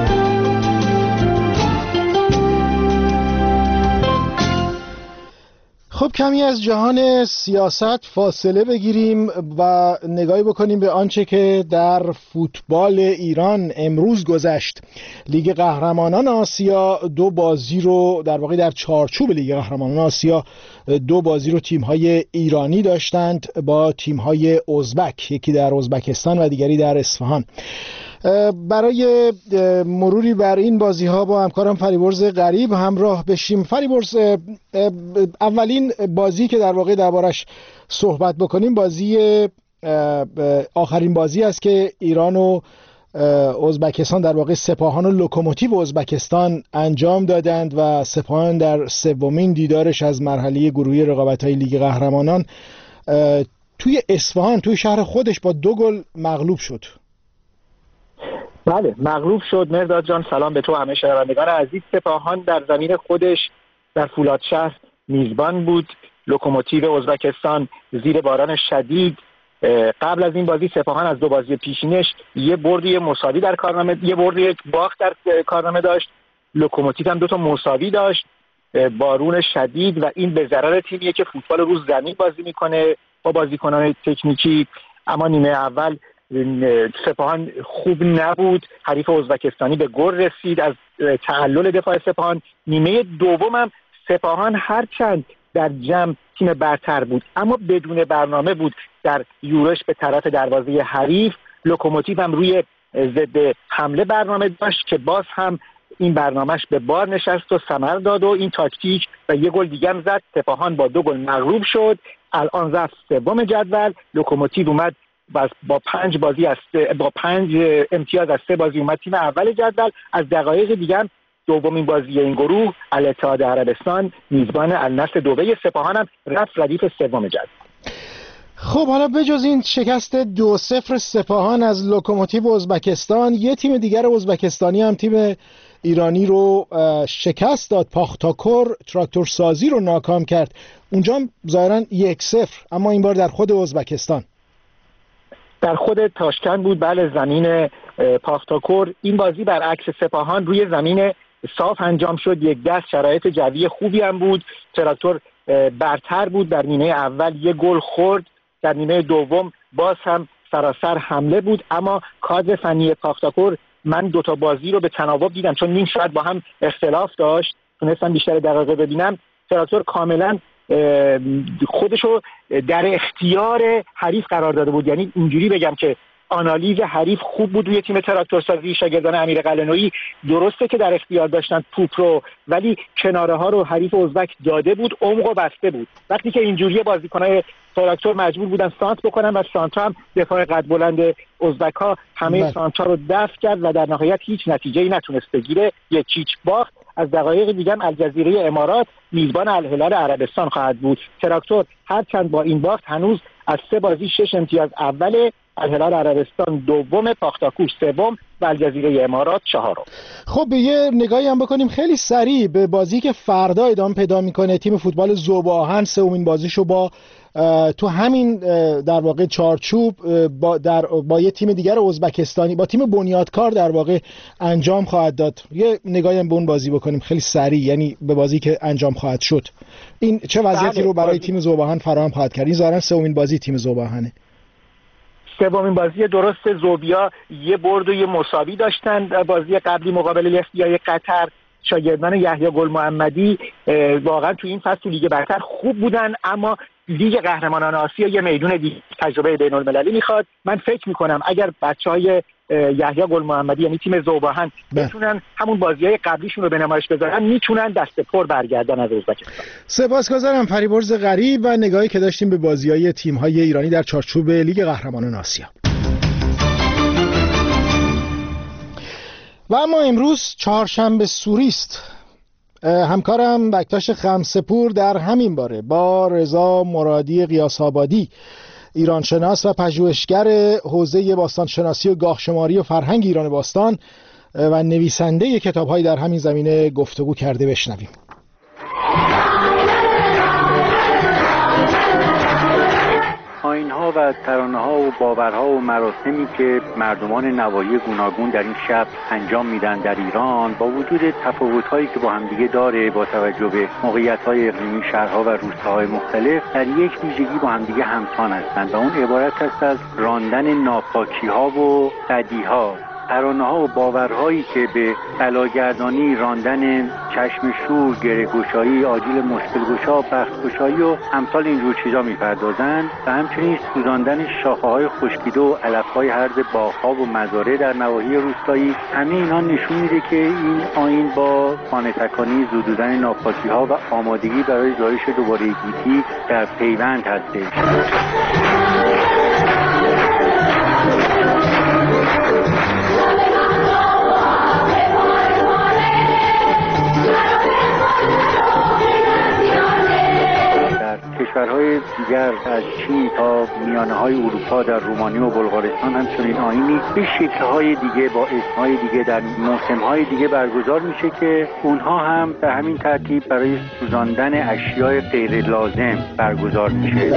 [SPEAKER 1] خب کمی از جهان سیاست فاصله بگیریم و نگاهی بکنیم به آنچه که در فوتبال ایران امروز گذشت. لیگ قهرمانان آسیا دو بازی رو در واقع در چارچوب لیگ قهرمانان آسیا دو بازی رو تیم‌های ایرانی داشتند با تیم‌های ازبک، یکی در ازبکستان و دیگری در اصفهان. برای مروری بر این بازی ها با همکارم فریبرز غریب همراه بشیم. فریبرز، اولین بازی که در واقع دربارش صحبت بکنیم بازی آخرین بازی است که ایران و ازبکستان، در واقع سپاهان و لوکوموتیو ازبکستان انجام دادند و سپاهان در سومین دیدارش از مرحله گروهی رقابت‌های لیگ قهرمانان توی اصفهان، توی شهر خودش با دو گل مغلوب شد.
[SPEAKER 21] بله مغلوب شد. مرداد جان سلام به تو همه شنوندگان عزیز. سپاهان در زمین خودش در فولادشهر میزبان بود. لوکوموتیو ازبکستان زیر باران شدید قبل از این بازی سپاهان از دو بازی پیشینش یه بردی مساوی در کارنامه، یه بردی باخت در کارنامه داشت. لوکوموتیو هم دو تا مساوی داشت. بارون شدید و این به ضرر تیمیه که فوتبال روز زمین بازی میکنه با بازیکنان تکنیکی. اما نیمه اول سپاهان خوب نبود، حریف ازبکستانی به گل رسید از تعلل دفاع سپاهان. نیمه دوم هم سپاهان هرچند در جمع تیم برتر بود اما بدون برنامه بود در یورش به طرف دروازه حریف. لوکوموتیو هم روی ضد حمله برنامه داشت که باز هم این برنامهش به بار نشست و ثمر داد و این تاکتیک و یه گل دیگه هم زد. سپاهان با دو گل مغلوب شد. الان رفت سوم جدول. لوکوموتیو اومد با پنج بازی از با پنج امتیاز از سه بازی اومد تیم اول جدول. از دقایق دیگه هم دومین بازی این گروه الاتحاد عربستان میزبان النصر دبی. سپاهان هم رفت ردیف سوم جدول.
[SPEAKER 1] خب حالا بجز این شکست دو صفر سپاهان از لوکوموتیو ازبکستان، یه تیم دیگر ازبکستانی هم تیم ایرانی رو شکست داد. پاختاکور تراکتور سازی رو ناکام کرد. اونجا هم ظاهراً یک صفر، اما این بار در خود ازبکستان،
[SPEAKER 21] در خود تاشکند بود. بله زمین پاختاکور. این بازی برعکس سپاهان روی زمین صاف انجام شد. یک دست شرایط جوی خوبی هم بود. تراکتور برتر بود. در نیمه اول یک گل خورد. در نیمه دوم باز هم سراسر حمله بود. اما کادر فنی پاختاکور، من دوتا بازی رو به تناوب دیدم چون نیم ساعت با هم اختلاف داشت، تونستم بیشتر دقیقه ببینم. تراکتور کاملا خودشو در اختیار حریف قرار داده بود. یعنی اینجوری بگم که آنالیز حریف خوب بود روی تیم تراکتورسازی. شاگردان امیر قلعه‌نویی درسته که در اختیار داشتن توپ رو، ولی کناره ها رو حریف ازبک داده بود، عمق و بسته بود. وقتی که اینجوری بازیکن‌های تراکتور مجبور بودن سانت بکنن و سانت هم دفاع قد بلند ازبک ها همه سانت رو دفع کرد و در نهایت هیچ نتیجه‌ای نتونست بگیره، یک هیچ باخت. از دقایق دیگه هم الجزیره امارات میزبان الهلال عربستان خواهد بود. تراکتور هرچند با این باخت هنوز از سه بازی شش امتیاز اوله، الهلال عربستان دوم، پاختاکور سوم و الجزیره امارات چهارم.
[SPEAKER 1] خب به یه نگاهی هم بکنیم خیلی سریع به بازی که فردا ادامه پیدا میکنه. تیم فوتبال ذوب‌آهن سومین بازیشو با تو همین در واقع چارچوب با در با یه تیم دیگر ازبکستانی، با تیم بنیادکار در واقع انجام خواهد داد. یه نگاهی هم به اون بازی بکنیم خیلی سریع، یعنی به بازی که انجام خواهد شد. این چه وضعیتی رو برای تیم ذوب‌آهن فراهم خواهد کرد؟ این ظاهرا سومین بازی تیم ذوب‌آهنه.
[SPEAKER 21] سومین بازی درست. زوبیا یه برد و یه مساوی داشتن بازی قبلی مقابل الیسیای قطر. شاگردان یحیی گل محمدی واقعا تو این فصل لیگ برتر خوب بودن، اما لیگ قهرمانان آسیا یه میدون دیگه، تجربه بین المللی میخواد. من فکر میکنم اگر بچهای یحیی گل محمدی یعنی تیم ذوب‌آهن بتونن همون بازی‌های قبلیشون رو به نمایش بذارن، میتونن دست پر برگردن از ازبکستان.
[SPEAKER 1] سپاسگزارم فریبرز غریب و نگاهی که داشتیم به بازی‌های تیم‌های ایرانی در چارچوب لیگ قهرمانان آسیا. و اما امروز چهارشنبه سوری است. همکارم بکتاش خمسه‌پور در همین باره با رضا مرادی قیاس‌آبادی، ایرانشناس و پژوهشگر حوزه باستانشناسی و گاهشماری و فرهنگ ایران باستان و نویسنده کتاب‌هایی در همین زمینه گفتگو کرده. بشنویم.
[SPEAKER 14] آیین‌ها و ترانه‌ها و باورها و مراسمی که مردمان نواحی گوناگون در این شب انجام میدن در ایران، با وجود تفاوت‌هایی که با همدیگه داره با توجه به موقعیت‌های اقلیمی شهرها و روستاهای مختلف، در یک ویژگی با همدیگه همسان هستند و اون عبارت است از راندن ناپاکی‌ها و بدی‌ها. ترانه‌ها و باورهایی که به بلاگردانی، راندن چشم شور، گره‌گشایی، آجیل مشکل‌گشا، بخت‌گشایی و امثال اینجور چیزا می‌پردازند و همچنین سوزاندن شاخه‌های خشکیده و علف‌های هرز باغ‌ها و مزارع در نواحی روستایی، همه اینها نشون میده که این آیین با خانه‌تکانی، زدودن ناپاکی‌ها و آمادگی برای زایش دوباره گیتی در پیوند هستش. کشورهای دیگر از چین تا میانه‌های اروپا در رومانی و بلغارستان همچنین آیینی به شکل‌های دیگه با اسم‌های دیگه در موسم‌های دیگه برگزار میشه که اونها هم به همین ترتیب برای سوزاندن اشیاء غیر لازم برگزار میشه.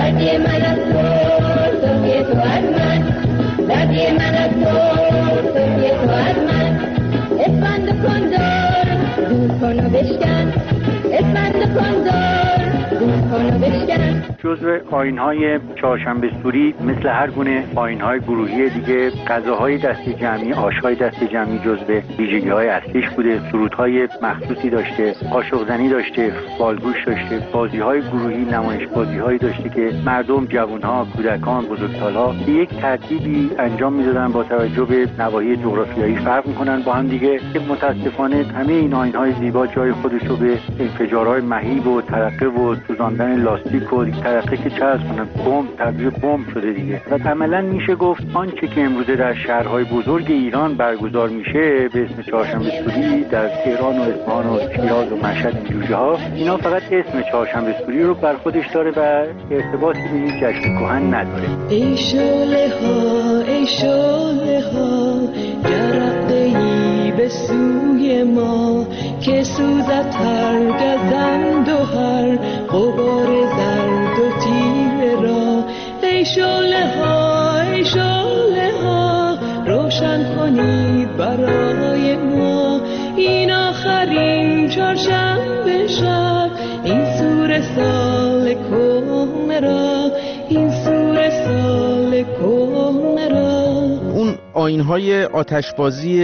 [SPEAKER 14] جزو آیین‌های چهارشنبه سوری مثل هر گونه آیین‌های گروهی دیگه، غذاهای دست جمعی، آش‌های دست جمعی جزو ویژگی‌های اصلیش بوده. سرودهای مخصوصی داشته، قاشق زنی داشته، بالگوش داشته، بازی‌های گروهی، نمایش‌بازی‌هایی داشته که مردم، جوان‌ها، کودکان، بزرگسال‌ها به یک ترتیبی انجام می‌دادن با توجه به نواحی جغرافیایی فرق می‌کنن با هم دیگه، که متأسفانه همه این آیین‌های زیبا جای خودش رو به انفجارهای مهیب و ترقه و سوزاندن لاستیک و ترقه که چه از کنن بمب تبدیل بمب شده دیگه. و عملاً میشه گفت آنچه که امروزه در شهرهای بزرگ ایران برگزار میشه به اسم چهارشنبه سوری در تهران و اصفهان و شیراز و مشهد، این جاها، اینا فقط اسم چهارشنبه سوری رو بر خودش داره و ارتباطی به این جشن کهن نداره.
[SPEAKER 3] ای شعله ها ای شعله ها جرقه‌ای به سوی ما، که سوزد هر گزند و هر غبار زرد و تیره را. ای شعله ها ای شعله ها روشن کنید برای ما این آخرین چهارشنبه شب، این سور سال کهنه را، این سور سال کهنه را.
[SPEAKER 12] اون
[SPEAKER 2] آیین‌های آتشبازی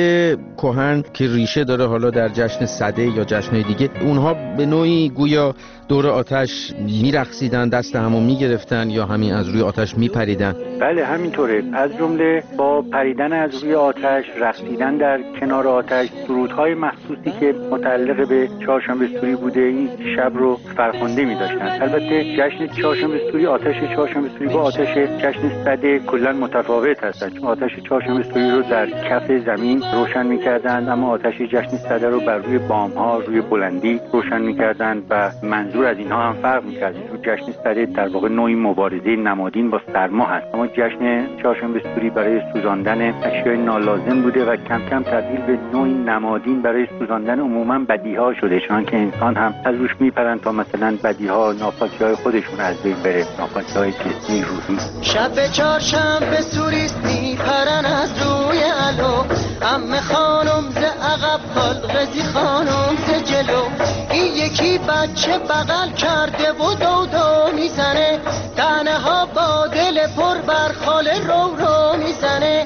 [SPEAKER 2] کهن که ریشه داره حالا در جشن سده یا جشن‌های دیگه، اونها به نوعی گویا دور آتش میرقصیدن، دست همو میگرفتن یا همین از روی آتش میپریدن.
[SPEAKER 14] بله همینطوره، از جمله با پریدن از روی آتش، رقصیدن در کنار آتش، درودهای مخصوصی که متعلق به چهارشنبه سوری بوده این شب رو فرخنده می‌داشتن. البته جشن چهارشنبه سوری، آتش چهارشنبه سوری با آتش جشن سده کلاً متفاوت هستند. چون آتش چهارشنبه سوری رو در کف زمین روشن می‌کردند، اما آتش جشن سده رو بر روی بام‌ها، روی بلندی روشن می‌کردند و منظور از اینها هم فرق می‌کرد. جشن سده در واقع نوعی مبارزه نمادین با سرما هست، اما جشن چهارشنبه سوری برای سوزاندن اشیاء نالازم بوده و کم کم تبدیل به نوعی نمادین برای سوزاندن عموما بدیها شده، چون که انسان هم از روش میپرن تا مثلا بدیها، ناپاکی‌های خودشون از بین بره، ناپاکی‌های جسمی، روحی.
[SPEAKER 22] شب چهارشنبه سوری میپرن از روی علو، عمه خانم ز عقب، خالقزی خانم ز جلو، این یکی بچه بغل کرده و دو دو میزنه، تنه ها با دل پر بر خاله رو رو میزنه،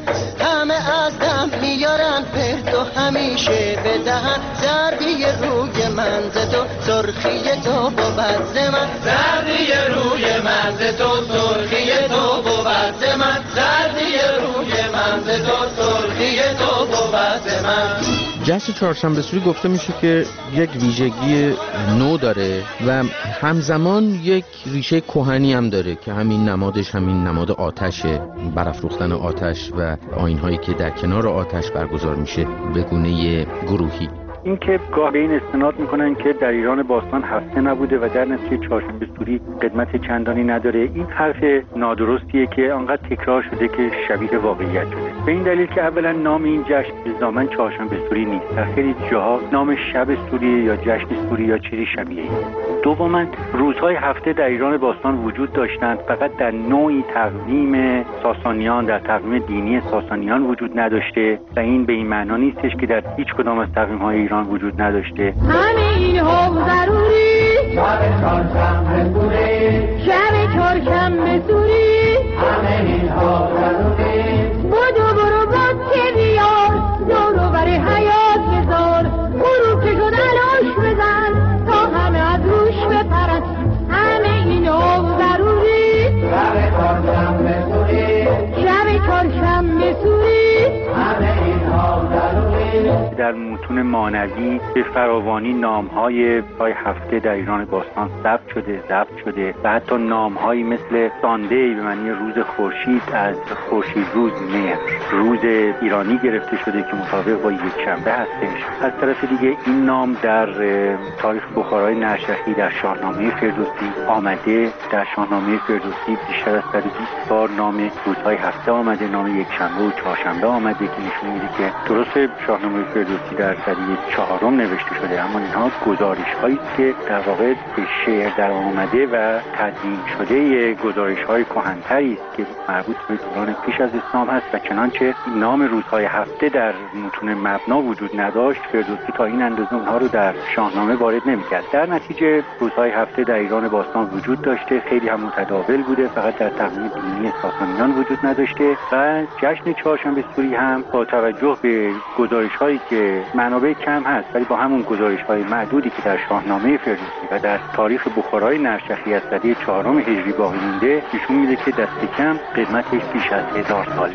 [SPEAKER 22] همه از دم میارن پرد و همیشه بدهن، زردی روی من ز تو، سرخی تو بود ز من، زردی روی من ز تو، سرخی تو بود ز من، زردی روی من ز تو، سرخی تو بود ز من.
[SPEAKER 2] جشن چهارشنبه سوری گفته میشه که یک ویژگی نو داره و همزمان یک ریشه کهنی هم داره که همین نمادش همین نماد آتشه، برافروختن آتش و آیین‌هایی که در کنار آتش برگزار میشه به گونه گروهی.
[SPEAKER 14] این که گاه به این استناد میکنن که در ایران باستان هفته نبوده و در نتیجه چهارشنبه سوری قدمت چندانی نداره، این حرف نادرستیه که آنقدر تکرار شده که شبیه واقعیت شده. به این دلیل که اولا نام این جشن الزاماً چهارشنبه سوری نیست، در خیلی جاها نام شب سوری یا جشن سوری یا چیزی شبیه این. دوما روزهای هفته در ایران باستان وجود داشتند، فقط در نوعی تقویم ساسانیان، در تقویم دینی ساسانیان وجود نداشته و این به این معنا نیستش که در هیچ کدام از تقویم‌های ایران وجود نداشته.
[SPEAKER 22] همه اینها ضروری، شب چهارشنبه سوری، شب چهارشنبه سوری، همه اینها ضروری، بودو برو بود که بیار، دورو برای حیات بذار، برو که شد علاش بزن تا همه از روش بپرن، همه اینها ضروری، شب چهارشنبه سوری، شب چهارشنبه سوری، همه اینها ضروری.
[SPEAKER 14] در متون مانوی به فراوانی نام‌های پای هفته در ایران باستان ثبت شده، ضبط شده و حتی نام‌هایی مثل ساندی به معنی روز خورشید از خورشید روز مهر، روز ایرانی گرفته شده که مطابق با یک شنبه هستش. از طرف دیگه این نام در تاریخ بخارای نرشخی در شاهنامه فردوسی آمده، در شاهنامه فردوسی بیشتر از صد و بیست بار نام روزهای هفته آمده، نام یک شنبه و چهارشنبه آمده که نشون میده که درست شاهنامه فردوسی در سده چهارم نوشته شده، اما اینها گزارش هایی که در واقع به شعر در آمده و تدوین شده گزارش های کهن‌تری است که مربوط به دوران پیش از اسلام هست و چنانچه نام روزهای هفته در متون مبنا وجود نداشت، فردوسی تا این اندازه اونها رو در شاهنامه وارد نمی‌کرد. در نتیجه روزهای هفته در ایران باستان وجود داشته، خیلی هم متداول بوده، فقط در تقویم دینی ساسانیان وجود نداشته و جشن چهارشنبه سوری هم با توجه به گزارش هایی که منابع کم هست ولی با همون گزارش های معدودی که در شاهنامه فردوسی و در تاریخ بخارای نرشخی از سده چهارم هجری باقی مونده، نشون میده که دست کم قدمتش بیش از هزار ساله.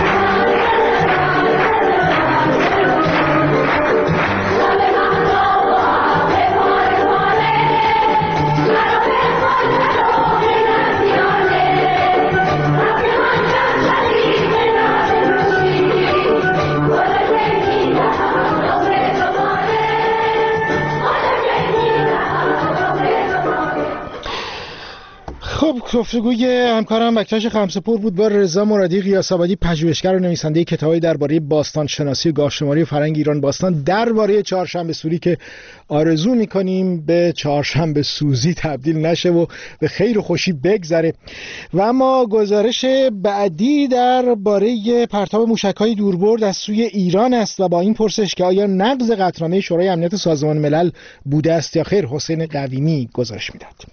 [SPEAKER 1] خب گفتگوی همکارم بکتاش خمسه‌پور بود با رضا مرادی، قیاس‌آبادی، پژوهشگر و نویسنده کتابی درباره باستان شناسی و گاهشماری و فرهنگ ایران باستان، درباره چهارشنبه سوری که آرزو می‌کنیم به چهارشنبه سوزی تبدیل نشه و به خیر و خوشی بگذره. و اما گزارش بعدی درباره پرتاب موشک‌های دوربرد از سوی ایران است و با این پرسش که آیا نقض قطعنامه شورای امنیت سازمان ملل بوده است یا خیر، حسین قویمی گزارش میداد.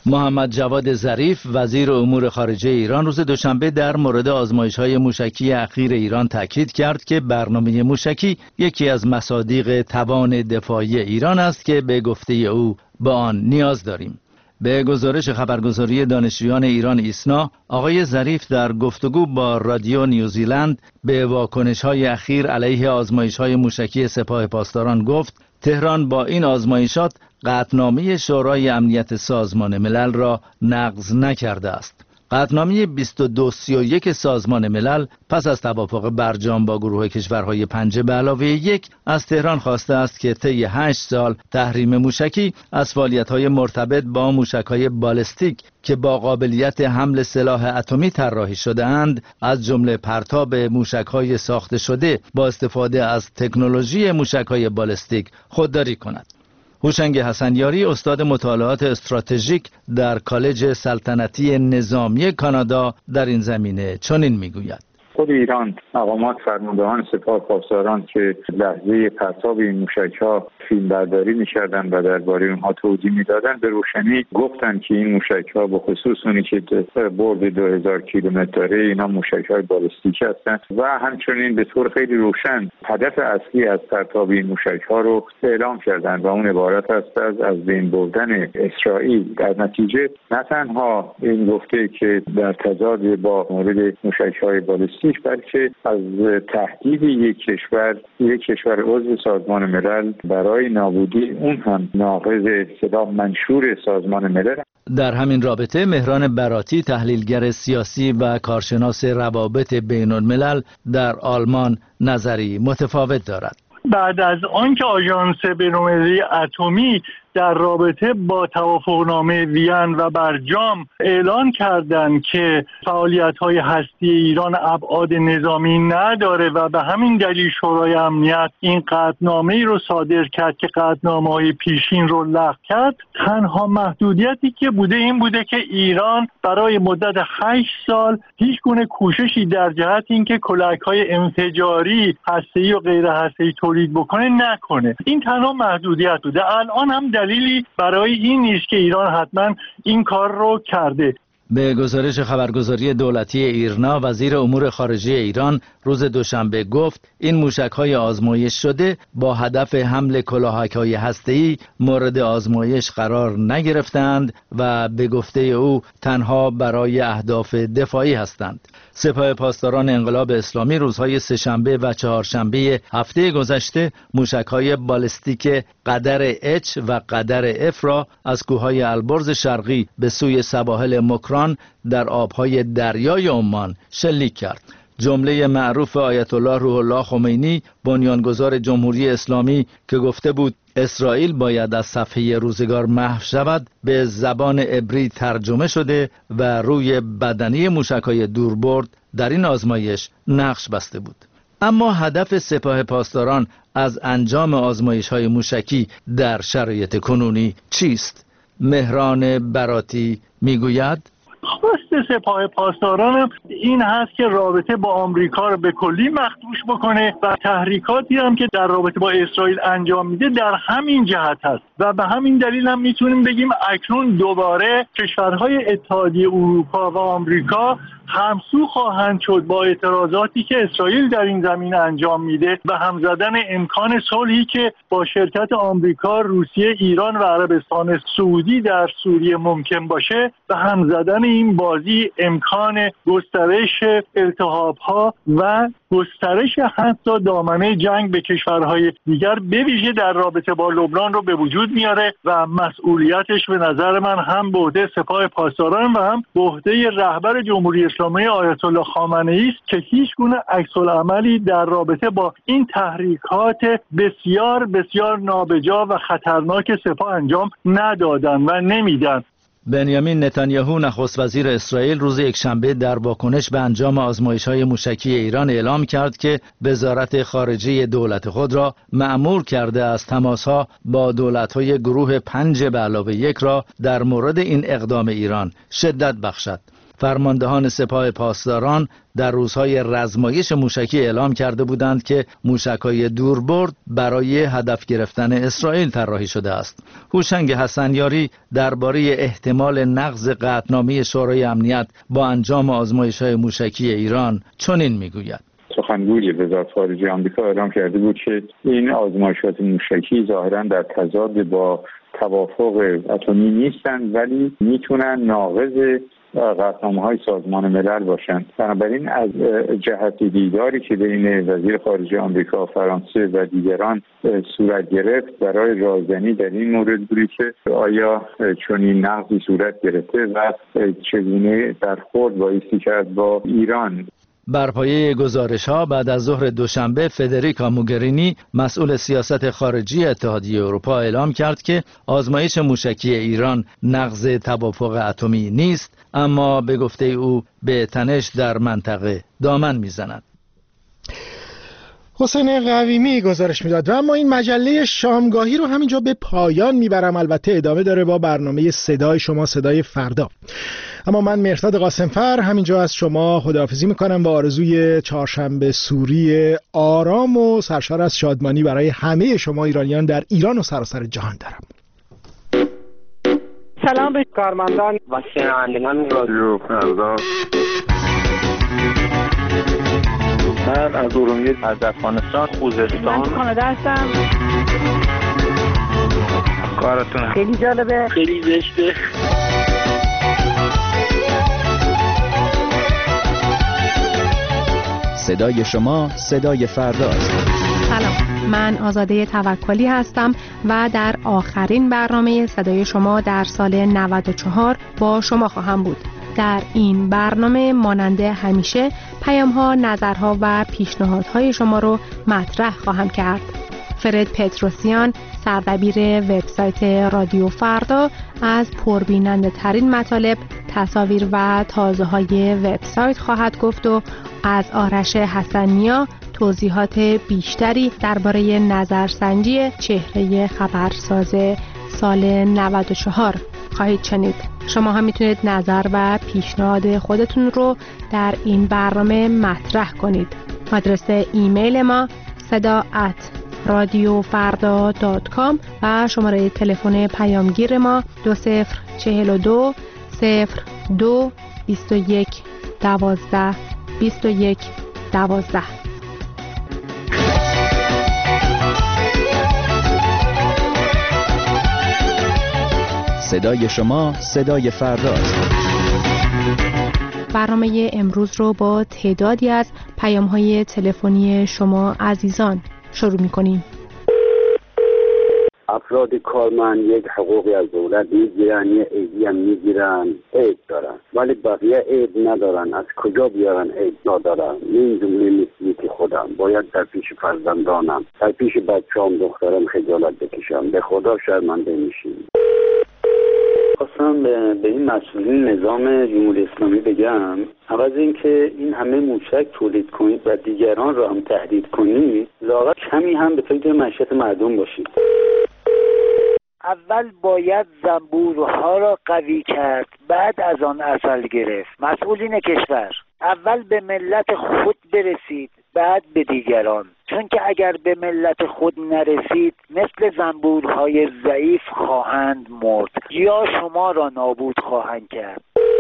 [SPEAKER 5] محمد جواد ظریف وزیر امور خارجه ایران روز دوشنبه در مورد آزمایش‌های موشکی اخیر ایران تاکید کرد که برنامه موشکی یکی از مصادیق توان دفاعی ایران است که به گفته او به آن نیاز داریم. به گزارش خبرگزاری دانشجویان ایران ایسنا، آقای ظریف در گفتگو با رادیو نیوزیلند به واکنش‌های اخیر علیه آزمایش‌های موشکی سپاه پاسداران گفت تهران با این آزمایشات قطعنامه شورای امنیت سازمان ملل را نقض نکرده است. قطعنامه بیست و دو سی و یک سازمان ملل پس از توافق برجام با گروه کشورهای پنجه به علاوه یک از تهران خواسته است که طی هشت سال تحریم موشکی از فعالیت‌های مرتبط با موشک‌های بالستیک که با قابلیت حمل سلاح اتمی طراحی شده اند، از جمله پرتاب موشک‌های ساخته شده با استفاده از تکنولوژی موشک‌های بالستیک خودداری کند. هوشنگ حسنیاری استاد مطالعات استراتژیک در کالج سلطنتی نظامی کانادا در این زمینه چنین میگوید:
[SPEAKER 6] خود ایران، مقامات فرماندهان سپاه پاسداران که لحظه پرتاب این موشک‌ها فیلم برداری می‌کردن و درباره اونها توضیح می‌دادن، به روشنی گفتن که این موشک‌ها به خصوص اونی که برد دو هزار کیلومتر داره، اینا موشک‌های بالستیک هستند و همچنین به طور خیلی روشن هدف اصلی از پرتاب این موشک‌ها رو اعلام کردن و اون عبارت است از از بین بردن اسرائیل. در نتیجه نه تنها این گفته که در تضاد با مورد موشک‌های بالستیک، بلکه از تهدید یک کشور یک کشور عضو سازمان ملل برای نابودی اون هم ناقض اصطلاح منشور سازمان ملل.
[SPEAKER 5] در همین رابطه مهران براتی، تحلیلگر سیاسی و کارشناس روابط بین الملل در آلمان، نظری متفاوت دارد.
[SPEAKER 23] بعد از آنکه آژانس بین‌المللی اتمی در رابطه با توافقنامه وین و برجام اعلان کردند که فعالیت‌های هستی ایران ابعاد نظامی نداره و به همین دلیل شورای امنیت این قطعنامه‌ای رو صادر کرد که قطعنامه‌های پیشین رو لغو کرد، تنها محدودیتی که بوده این بوده که ایران برای مدت هشت سال هیچ گونه کوششی در جهت اینکه کلک‌های انفجاری هسته‌ای و غیر هسته‌ای تولید بکنه نکنه. این تنها محدودیت بوده. الان هم دلیلی برای این نیست که ایران حتما این کار رو کرده.
[SPEAKER 5] به گزارش خبرگزاری دولتی ایرنا، وزیر امور خارجه ایران روز دوشنبه گفت این موشک‌های آزمایش شده با هدف حمل کلاهک‌های هسته‌ای مورد آزمایش قرار نگرفتند و به گفته او تنها برای اهداف دفاعی هستند. سپاه پاسداران انقلاب اسلامی روزهای سه‌شنبه و چهارشنبه هفته گذشته موشک‌های بالستیک قدر اچ و قدر اف را از کوههای البرز شرقی به سوی سواحل مکران در آبهای دریای عمان شلیک کرد. جمله معروف آیت الله روح الله خمینی، بنیانگذار جمهوری اسلامی، که گفته بود اسرائیل باید از صفحه روزگار محو شود، به زبان عبری ترجمه شده و روی بدنه موشک‌های دوربرد در این آزمایش نقش بسته بود. اما هدف سپاه پاسداران از انجام آزمایش‌های موشکی در شرایط کنونی چیست؟ مهران براتی میگوید:
[SPEAKER 23] خواست سپاه پاسداران این هست که رابطه با آمریکا رو به کلی مخدوش بکنه و تحریکاتی هم که در رابطه با اسرائیل انجام میده در همین جهت هست و به همین دلیل هم میتونیم بگیم اکنون دوباره کشورهای اتحادیه اروپا و آمریکا همسو خواهند شد با اعتراضاتی که اسرائیل در این زمین انجام میده و هم زدن امکان صلحی که با شرکت آمریکا، روسیه، ایران و عربستان سعودی در سوریه ممکن باشه و هم زدن این بازی امکان گسترش التهاب‌ها و گسترش حتی دامنه جنگ به کشورهای دیگر به ویژه در رابطه با لبنان رو به وجود میاره و مسئولیتش به نظر من هم به عهده سپاه پاسداران و هم به عهده رهبر جمهوری اسلامی آیت الله خامنه‌ای است که هیچ گونه عکس‌العملی در رابطه با این تحریکات بسیار بسیار نابجا و خطرناک سپاه انجام ندادن و نمیدن.
[SPEAKER 5] بنیامین نتانیاهو نخست وزیر اسرائیل روز یکشنبه در واکنش به انجام آزمایش‌های موشکی ایران اعلام کرد که وزارت خارجه دولت خود را مأمور کرده از تماس‌ها با دولت‌های گروه پنج به علاوه یک را در مورد این اقدام ایران شدت بخشد. فرماندهان سپاه پاسداران در روزهای رزمایش موشکی اعلام کرده بودند که موشک‌های دوربرد برای هدف گرفتن اسرائیل طراحی شده است. هوشنگ حسنیاری درباره احتمال نقض قطعنامه شورای امنیت با انجام آزمایش‌های موشکی ایران چنین می‌گوید:
[SPEAKER 6] سخنگوی وزارت خارجه آمریکا اعلام کرده بود که این آزمایشات موشکی ظاهراً در تضاد با توافق اتمی نیستند ولی میتونن ناقض قطعنامه‌های سازمان ملل باشند. بنابراین از جهت دیداری که بین وزیر خارجه آمریکا، فرانسه و دیگران صورت گرفت برای رازدانی در این مورد بودی که آیا چنین نقضی صورت گرفته و چگونه برخورد بایستی کرد با ایران.
[SPEAKER 5] بر پایه گزارش‌ها بعد از ظهر دوشنبه فدریکا موگرینی مسئول سیاست خارجی اتحادیه اروپا اعلام کرد که آزمایش موشکی ایران نقض توافق اتمی نیست، اما به گفته او به تنش در منطقه دامن می‌زند.
[SPEAKER 1] حسین قویمی گزارش میداد. و اما این مجله شامگاهی رو همینجا به پایان میبرم. البته ادامه داره با برنامه صدای شما، صدای فردا. اما من مهرداد قاسمفر همینجا از شما خداحافظی میکنم با آرزوی چهارشنبه سوری آرام و سرشار از شادمانی برای همه شما ایرانیان در ایران و سراسر جهان دارم.
[SPEAKER 16] سلام به کارمندان
[SPEAKER 9] و شنوندگان رادیو فردا.
[SPEAKER 11] من از ارومیه، از افغانستان، خوزستان.
[SPEAKER 16] من کانادا هستم.
[SPEAKER 11] کارتون
[SPEAKER 16] خیلی جالبه،
[SPEAKER 11] خیلی زشته.
[SPEAKER 4] صدای شما، صدای فرداست.
[SPEAKER 18] سلام، من آزاده توکلی هستم و در آخرین برنامه صدای شما در سال نود و چهار با شما خواهم بود. در این برنامه مانند همیشه پیام‌ها، نظرها و پیشنهادهای شما رو مطرح خواهم کرد. فرد پتروسیان، سردبیر وبسایت رادیو فردا، از پربیننده ترین مطالب، تصاویر و تازه های وبسایت خواهد گفت و از آرش حسنیا توضیحات بیشتری درباره نظرسنجی چهره خبرساز سال نود و چهار خواهید شنید. شما هم میتونید نظر و پیشنهاد خودتون رو در این برنامه مطرح کنید. آدرس ایمیل ما صدا ات رادیو فردا دات کام و شماره تلفن پیامگیر ما دو صفر چهل و دو صفر دو بیست و یک دوازده بیست و یک دوازده.
[SPEAKER 4] صدای شما، صدای فرداست.
[SPEAKER 18] برنامه امروز رو با تعدادی از پیام‌های تلفنی شما عزیزان شروع می‌کنیم.
[SPEAKER 7] افراد کارمند یک حقوقی از دولت میگیرن، یه عیدی هم میگیرن، عید دارن، ولی بقیه عید ندارن. از کجا بیارن عید ندارن؟ این جمله مثلی که خودم باید در پیش فرزندانم، در پیش بچه‌ام دخترم خجالت بکشم. به خدا شرمنده میشیم.
[SPEAKER 8] خواستم به این مسئولین نظام جمهوری اسلامی بگم عوض اینکه این همه موشک تولید کنید و دیگران را هم تهدید کنید، لااقل کمی هم به فکر معیشت مردم باشید.
[SPEAKER 24] اول باید زنبورها را قوی کرد، بعد از آن عسل گرفت. مسئولین کشور اول به ملت خود برسید، بعد به دیگران، چون که اگر به ملت خود نرسید مثل زنبورهای ضعیف خواهند مرد یا شما را نابود خواهند کرد.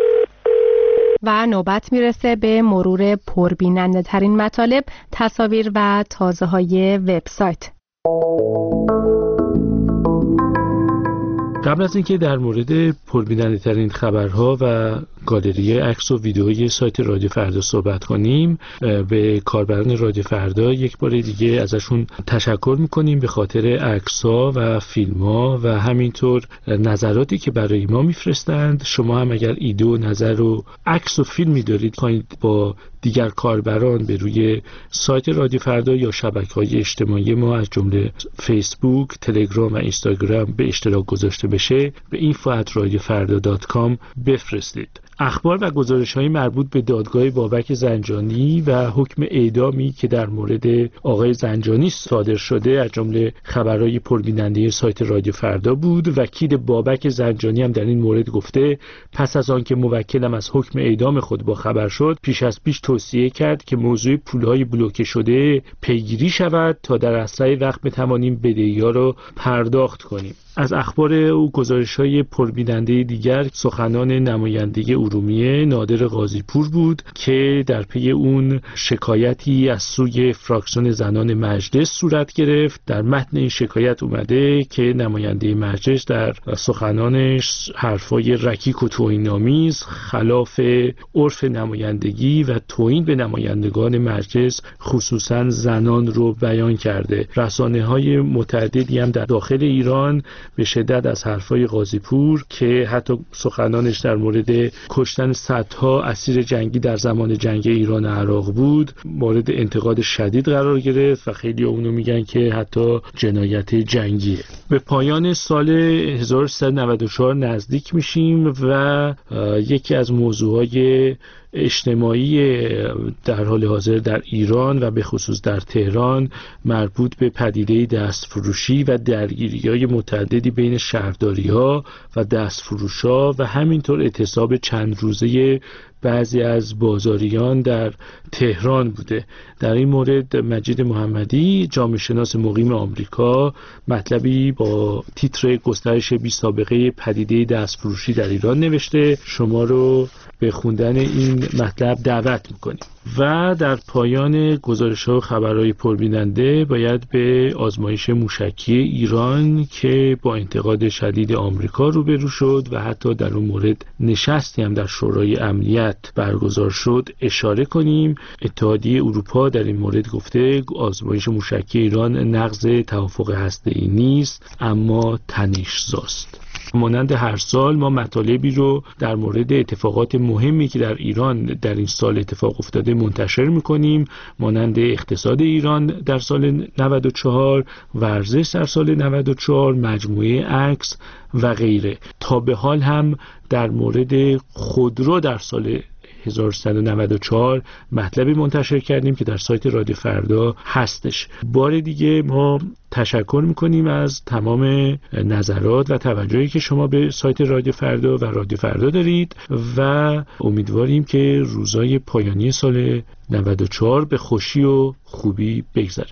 [SPEAKER 18] و نوبت میرسه به مرور پربیننده ترین مطالب، تصاویر و تازه های وبسایت.
[SPEAKER 25] قبل از اینکه در مورد پربیننده ترین خبرها و گالری عکس و ویدئوی سایت رادیو فردا صحبت کنیم، به کاربران رادیو فردا یک بار دیگه ازشون تشکر میکنیم به خاطر عکس‌ها و فیلم‌ها و همینطور نظراتی که برای ما میفرستند. شما هم اگر ایده و نظر و عکس و فیلمی دارید خواهید با دیگر کاربران به روی سایت رادیو فردا یا شبکه‌های اجتماعی ما از جمله فیسبوک، تلگرام و اینستاگرام به اشتراک گذاشته بشه به اینفو ات رادیو فردا دات کام بفرستید. اخبار و گزارش‌های مربوط به دادگاه بابک زنجانی و حکم اعدامی که در مورد آقای زنجانی صادر شده از جمله خبرهای پربیننده سایت رادیو فردا بود. وکیل بابک زنجانی هم در این مورد گفته پس از آن که موکلم از حکم اعدام خود با خبر شد، پیش از پیش توصیه کرد که موضوع پولهای بلوکه شده پیگیری شود تا در اسرع وقت بتوانیم بدهی‌ها را پرداخت کنیم. از اخبار او گزارش‌های پربیننده دیگر سخنان نماینده ارومیه نادر قاضی‌پور بود که در پی اون شکایتی از سوی فراکسیون زنان مجلس صورت گرفت. در متن این شکایت اومده که نماینده مجلس در سخنانش حرفای رکیک و توهین‌آمیز خلاف عرف نمایندگی و توهین به نمایندگان مجلس خصوصا زنان رو بیان کرده. رسانه‌های متعددی هم در داخل ایران به شدت از حرفای قاضی‌پور که حتی سخنانش در مورد کشتن صدها اسیر جنگی در زمان جنگ ایران و عراق بود مورد انتقاد شدید قرار گرفت و خیلی اونو میگن که حتی جنایت جنگیه. به پایان سال هزار و سیصد و نود و چهار نزدیک میشیم و یکی از موضوعهای اجتماعی در حال حاضر در ایران و به خصوص در تهران مربوط به پدیده دستفروشی و درگیری‌های متعددی بین شهرداری‌ها و دستفروش‌ها و همینطور اعتصاب چند روزه بعضی از بازاریان در تهران بوده. در این مورد مجید محمدی جامعه شناس مقیم آمریکا مطلبی با تیتر گسترش بی سابقه پدیده دستفروشی در ایران نوشته. شما رو به خوندن این مطلب دعوت میکنیم. و در پایان گزارش‌ها و خبرهای پربیننده باید به آزمایش موشکی ایران که با انتقاد شدید آمریکا روبرو شد و حتی در اون مورد نشستی هم در شورای امنیت برگزار شد اشاره کنیم. اتحادیه اروپا در این مورد گفته آزمایش موشکی ایران نقض توافق هسته‌ای نیست اما تنش‌زاست. مانند هر سال ما مطالبی رو در مورد اتفاقات مهمی که در ایران در این سال اتفاق افتاده منتشر میکنیم، مانند اقتصاد ایران در سال نود و چهار، ورزش در سال نود و چهار، مجموعه عکس و غیره. تا به حال هم در مورد خودرو در سال هزار و سیصد و نود و چهار مطلبی منتشر کردیم که در سایت رادیو فردا هستش. بار دیگه ما تشکر میکنیم از تمام نظرات و توجهی که شما به سایت رادیو فردا و رادیو فردا دارید و امیدواریم که روزای پایانی سال نود و چهار به خوشی و خوبی بگذره.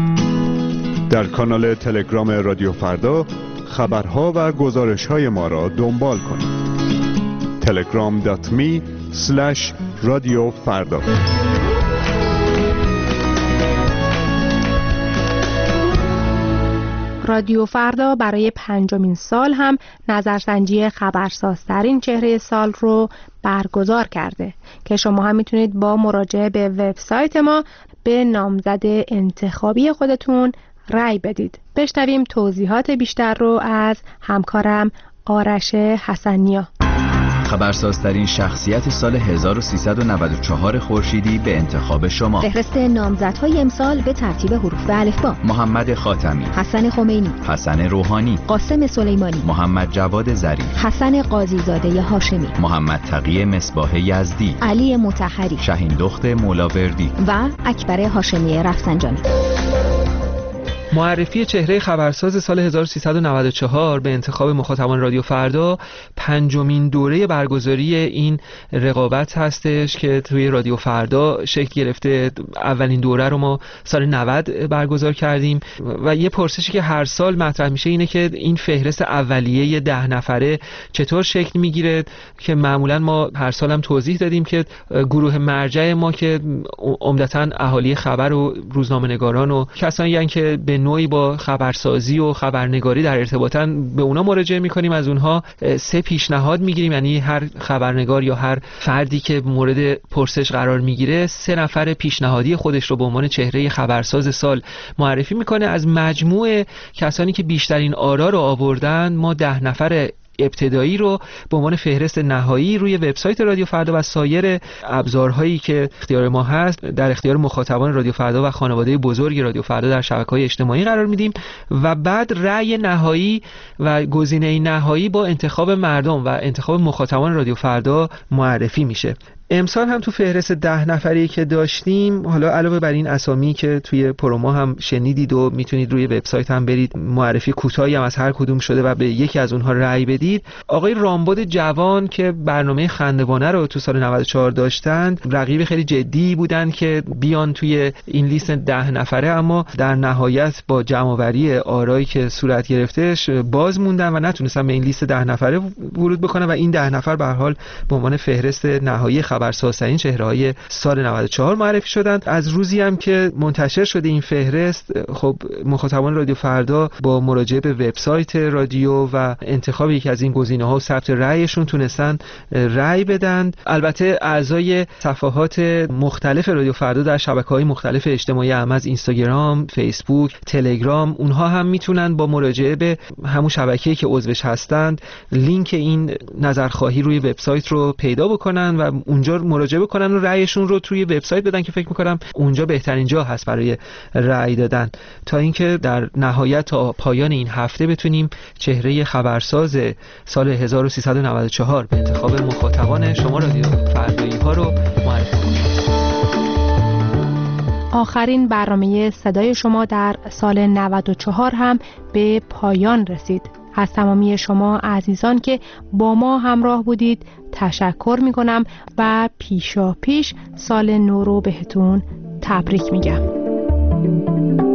[SPEAKER 10] در کانال تلگرام رادیو فردا خبرها و گزارش‌های ما را دنبال کنید. تلگرام دات می سلش رادیو فردا.
[SPEAKER 18] رادیو فردا برای پنجمین سال هم نظرسنجی خبرسازترین چهره سال رو برگزار کرده که شما هم میتونید با مراجعه به وبسایت ما به نامزد انتخابی خودتون رأی بدید. بشنویم توضیحات بیشتر رو از همکارم آرش حسنیا.
[SPEAKER 4] خبرسازترین شخصیت سال هزار و سیصد و نود و چهار خورشیدی به انتخاب شما.
[SPEAKER 13] فهرست نامزدهای امسال به ترتیب حروف الفبا:
[SPEAKER 4] محمد خاتمی،
[SPEAKER 13] حسن خمینی،
[SPEAKER 4] حسن روحانی،
[SPEAKER 13] قاسم سلیمانی،
[SPEAKER 4] محمد جواد ظریف،
[SPEAKER 13] حسن قاضیزاده هاشمی،
[SPEAKER 4] محمد تقی مصباح یزدی،
[SPEAKER 13] علی مطهری،
[SPEAKER 4] شهین دخت مولاوردی
[SPEAKER 13] و اکبر هاشمی رفسنجانی.
[SPEAKER 15] معرفی چهره خبرساز سال هزار و سیصد و نود و چهار به انتخاب مخاطبان رادیو فردا پنجمین دوره برگزاری این رقابت هستش که توی رادیو فردا شکل گرفته. اولین دوره رو ما سال نود برگزار کردیم و یه پرسشی که هر سال مطرح میشه اینه که این فهرست اولیه ده نفره چطور شکل میگیره، که معمولا ما هر سال هم توضیح دادیم که گروه مرجع ما که عمدتاً اهالی خبر و روزنامه‌نگاران و کسانی یعنی که به نوعی با خبرسازی و خبرنگاری در ارتباطن به اونا مراجعه میکنیم. از اونها سه پیشنهاد میگیریم، یعنی هر خبرنگار یا هر فردی که مورد پرسش قرار میگیره سه نفر پیشنهادی خودش رو به عنوان چهره خبرساز سال معرفی میکنه. از مجموع کسانی که بیشترین آرا رو آوردن ما ده نفر ابتدایی رو به عنوان فهرست نهایی روی وبسایت رادیو فردا و سایر ابزارهایی که اختیار ما هست در اختیار مخاطبان رادیو فردا و خانواده بزرگ رادیو فردا در شبکه‌های اجتماعی قرار میدیم و بعد رأی نهایی و گزینه نهایی با انتخاب مردم و انتخاب مخاطبان رادیو فردا معرفی میشه. امسال هم تو فهرست ده نفری که داشتیم، حالا علاوه بر این اسامی که توی پرومو هم شنیدید و میتونید روی وبسایت هم برید معرفی کوتاهی هم از هر کدوم شده و به یکی از اونها رأی بدید. آقای رامبد جوان که برنامه خندوانه رو تو سال نود و چهار داشتند، رقیب خیلی جدی بودن که بیان توی این لیست ده نفره، اما در نهایت با جمع‌آوری آرایی که صورت گرفتش باز موندن و نتونستن به این لیست ده نفره ورود بکنن و این ده نفر به هر حال به عنوان فهرست نهایی خبرسازترین چهره‌های سال نود و چهار معرفی شدند. از روزی هم که منتشر شده این فهرست، خب مخاطبان رادیو فردا با مراجعه به وبسایت رادیو و انتخاب یکی از این گزینه‌ها و ثبت رأیشون تونستن رأی بدن. البته اعضای صفحات مختلف رادیو فردا در شبکه‌های مختلف اجتماعی هم از اینستاگرام، فیسبوک، تلگرام، اونها هم میتونن با مراجعه به همون شبکه‌ای که عضوش هستند لینک این نظرخواهی روی وبسایت رو پیدا بکنن و اونجا مراجعه بکنن و رأیشون رو توی وبسایت بدن که فکر می‌کنم اونجا بهترین جا هست برای رأی دادن، تا اینکه در نهایت تا پایان این هفته بتونیم چهره خبرساز سال هزار و سیصد و نود و چهار به انتخاب مخاطبان شما رادیو فردایی ها رو معرفی کنیم.
[SPEAKER 18] آخرین برنامه صدای شما در سال نود و چهار هم به پایان رسید. از تمامی شما عزیزان که با ما همراه بودید تشکر می کنم و پیشا پیش سال نو رو بهتون تبریک میگم.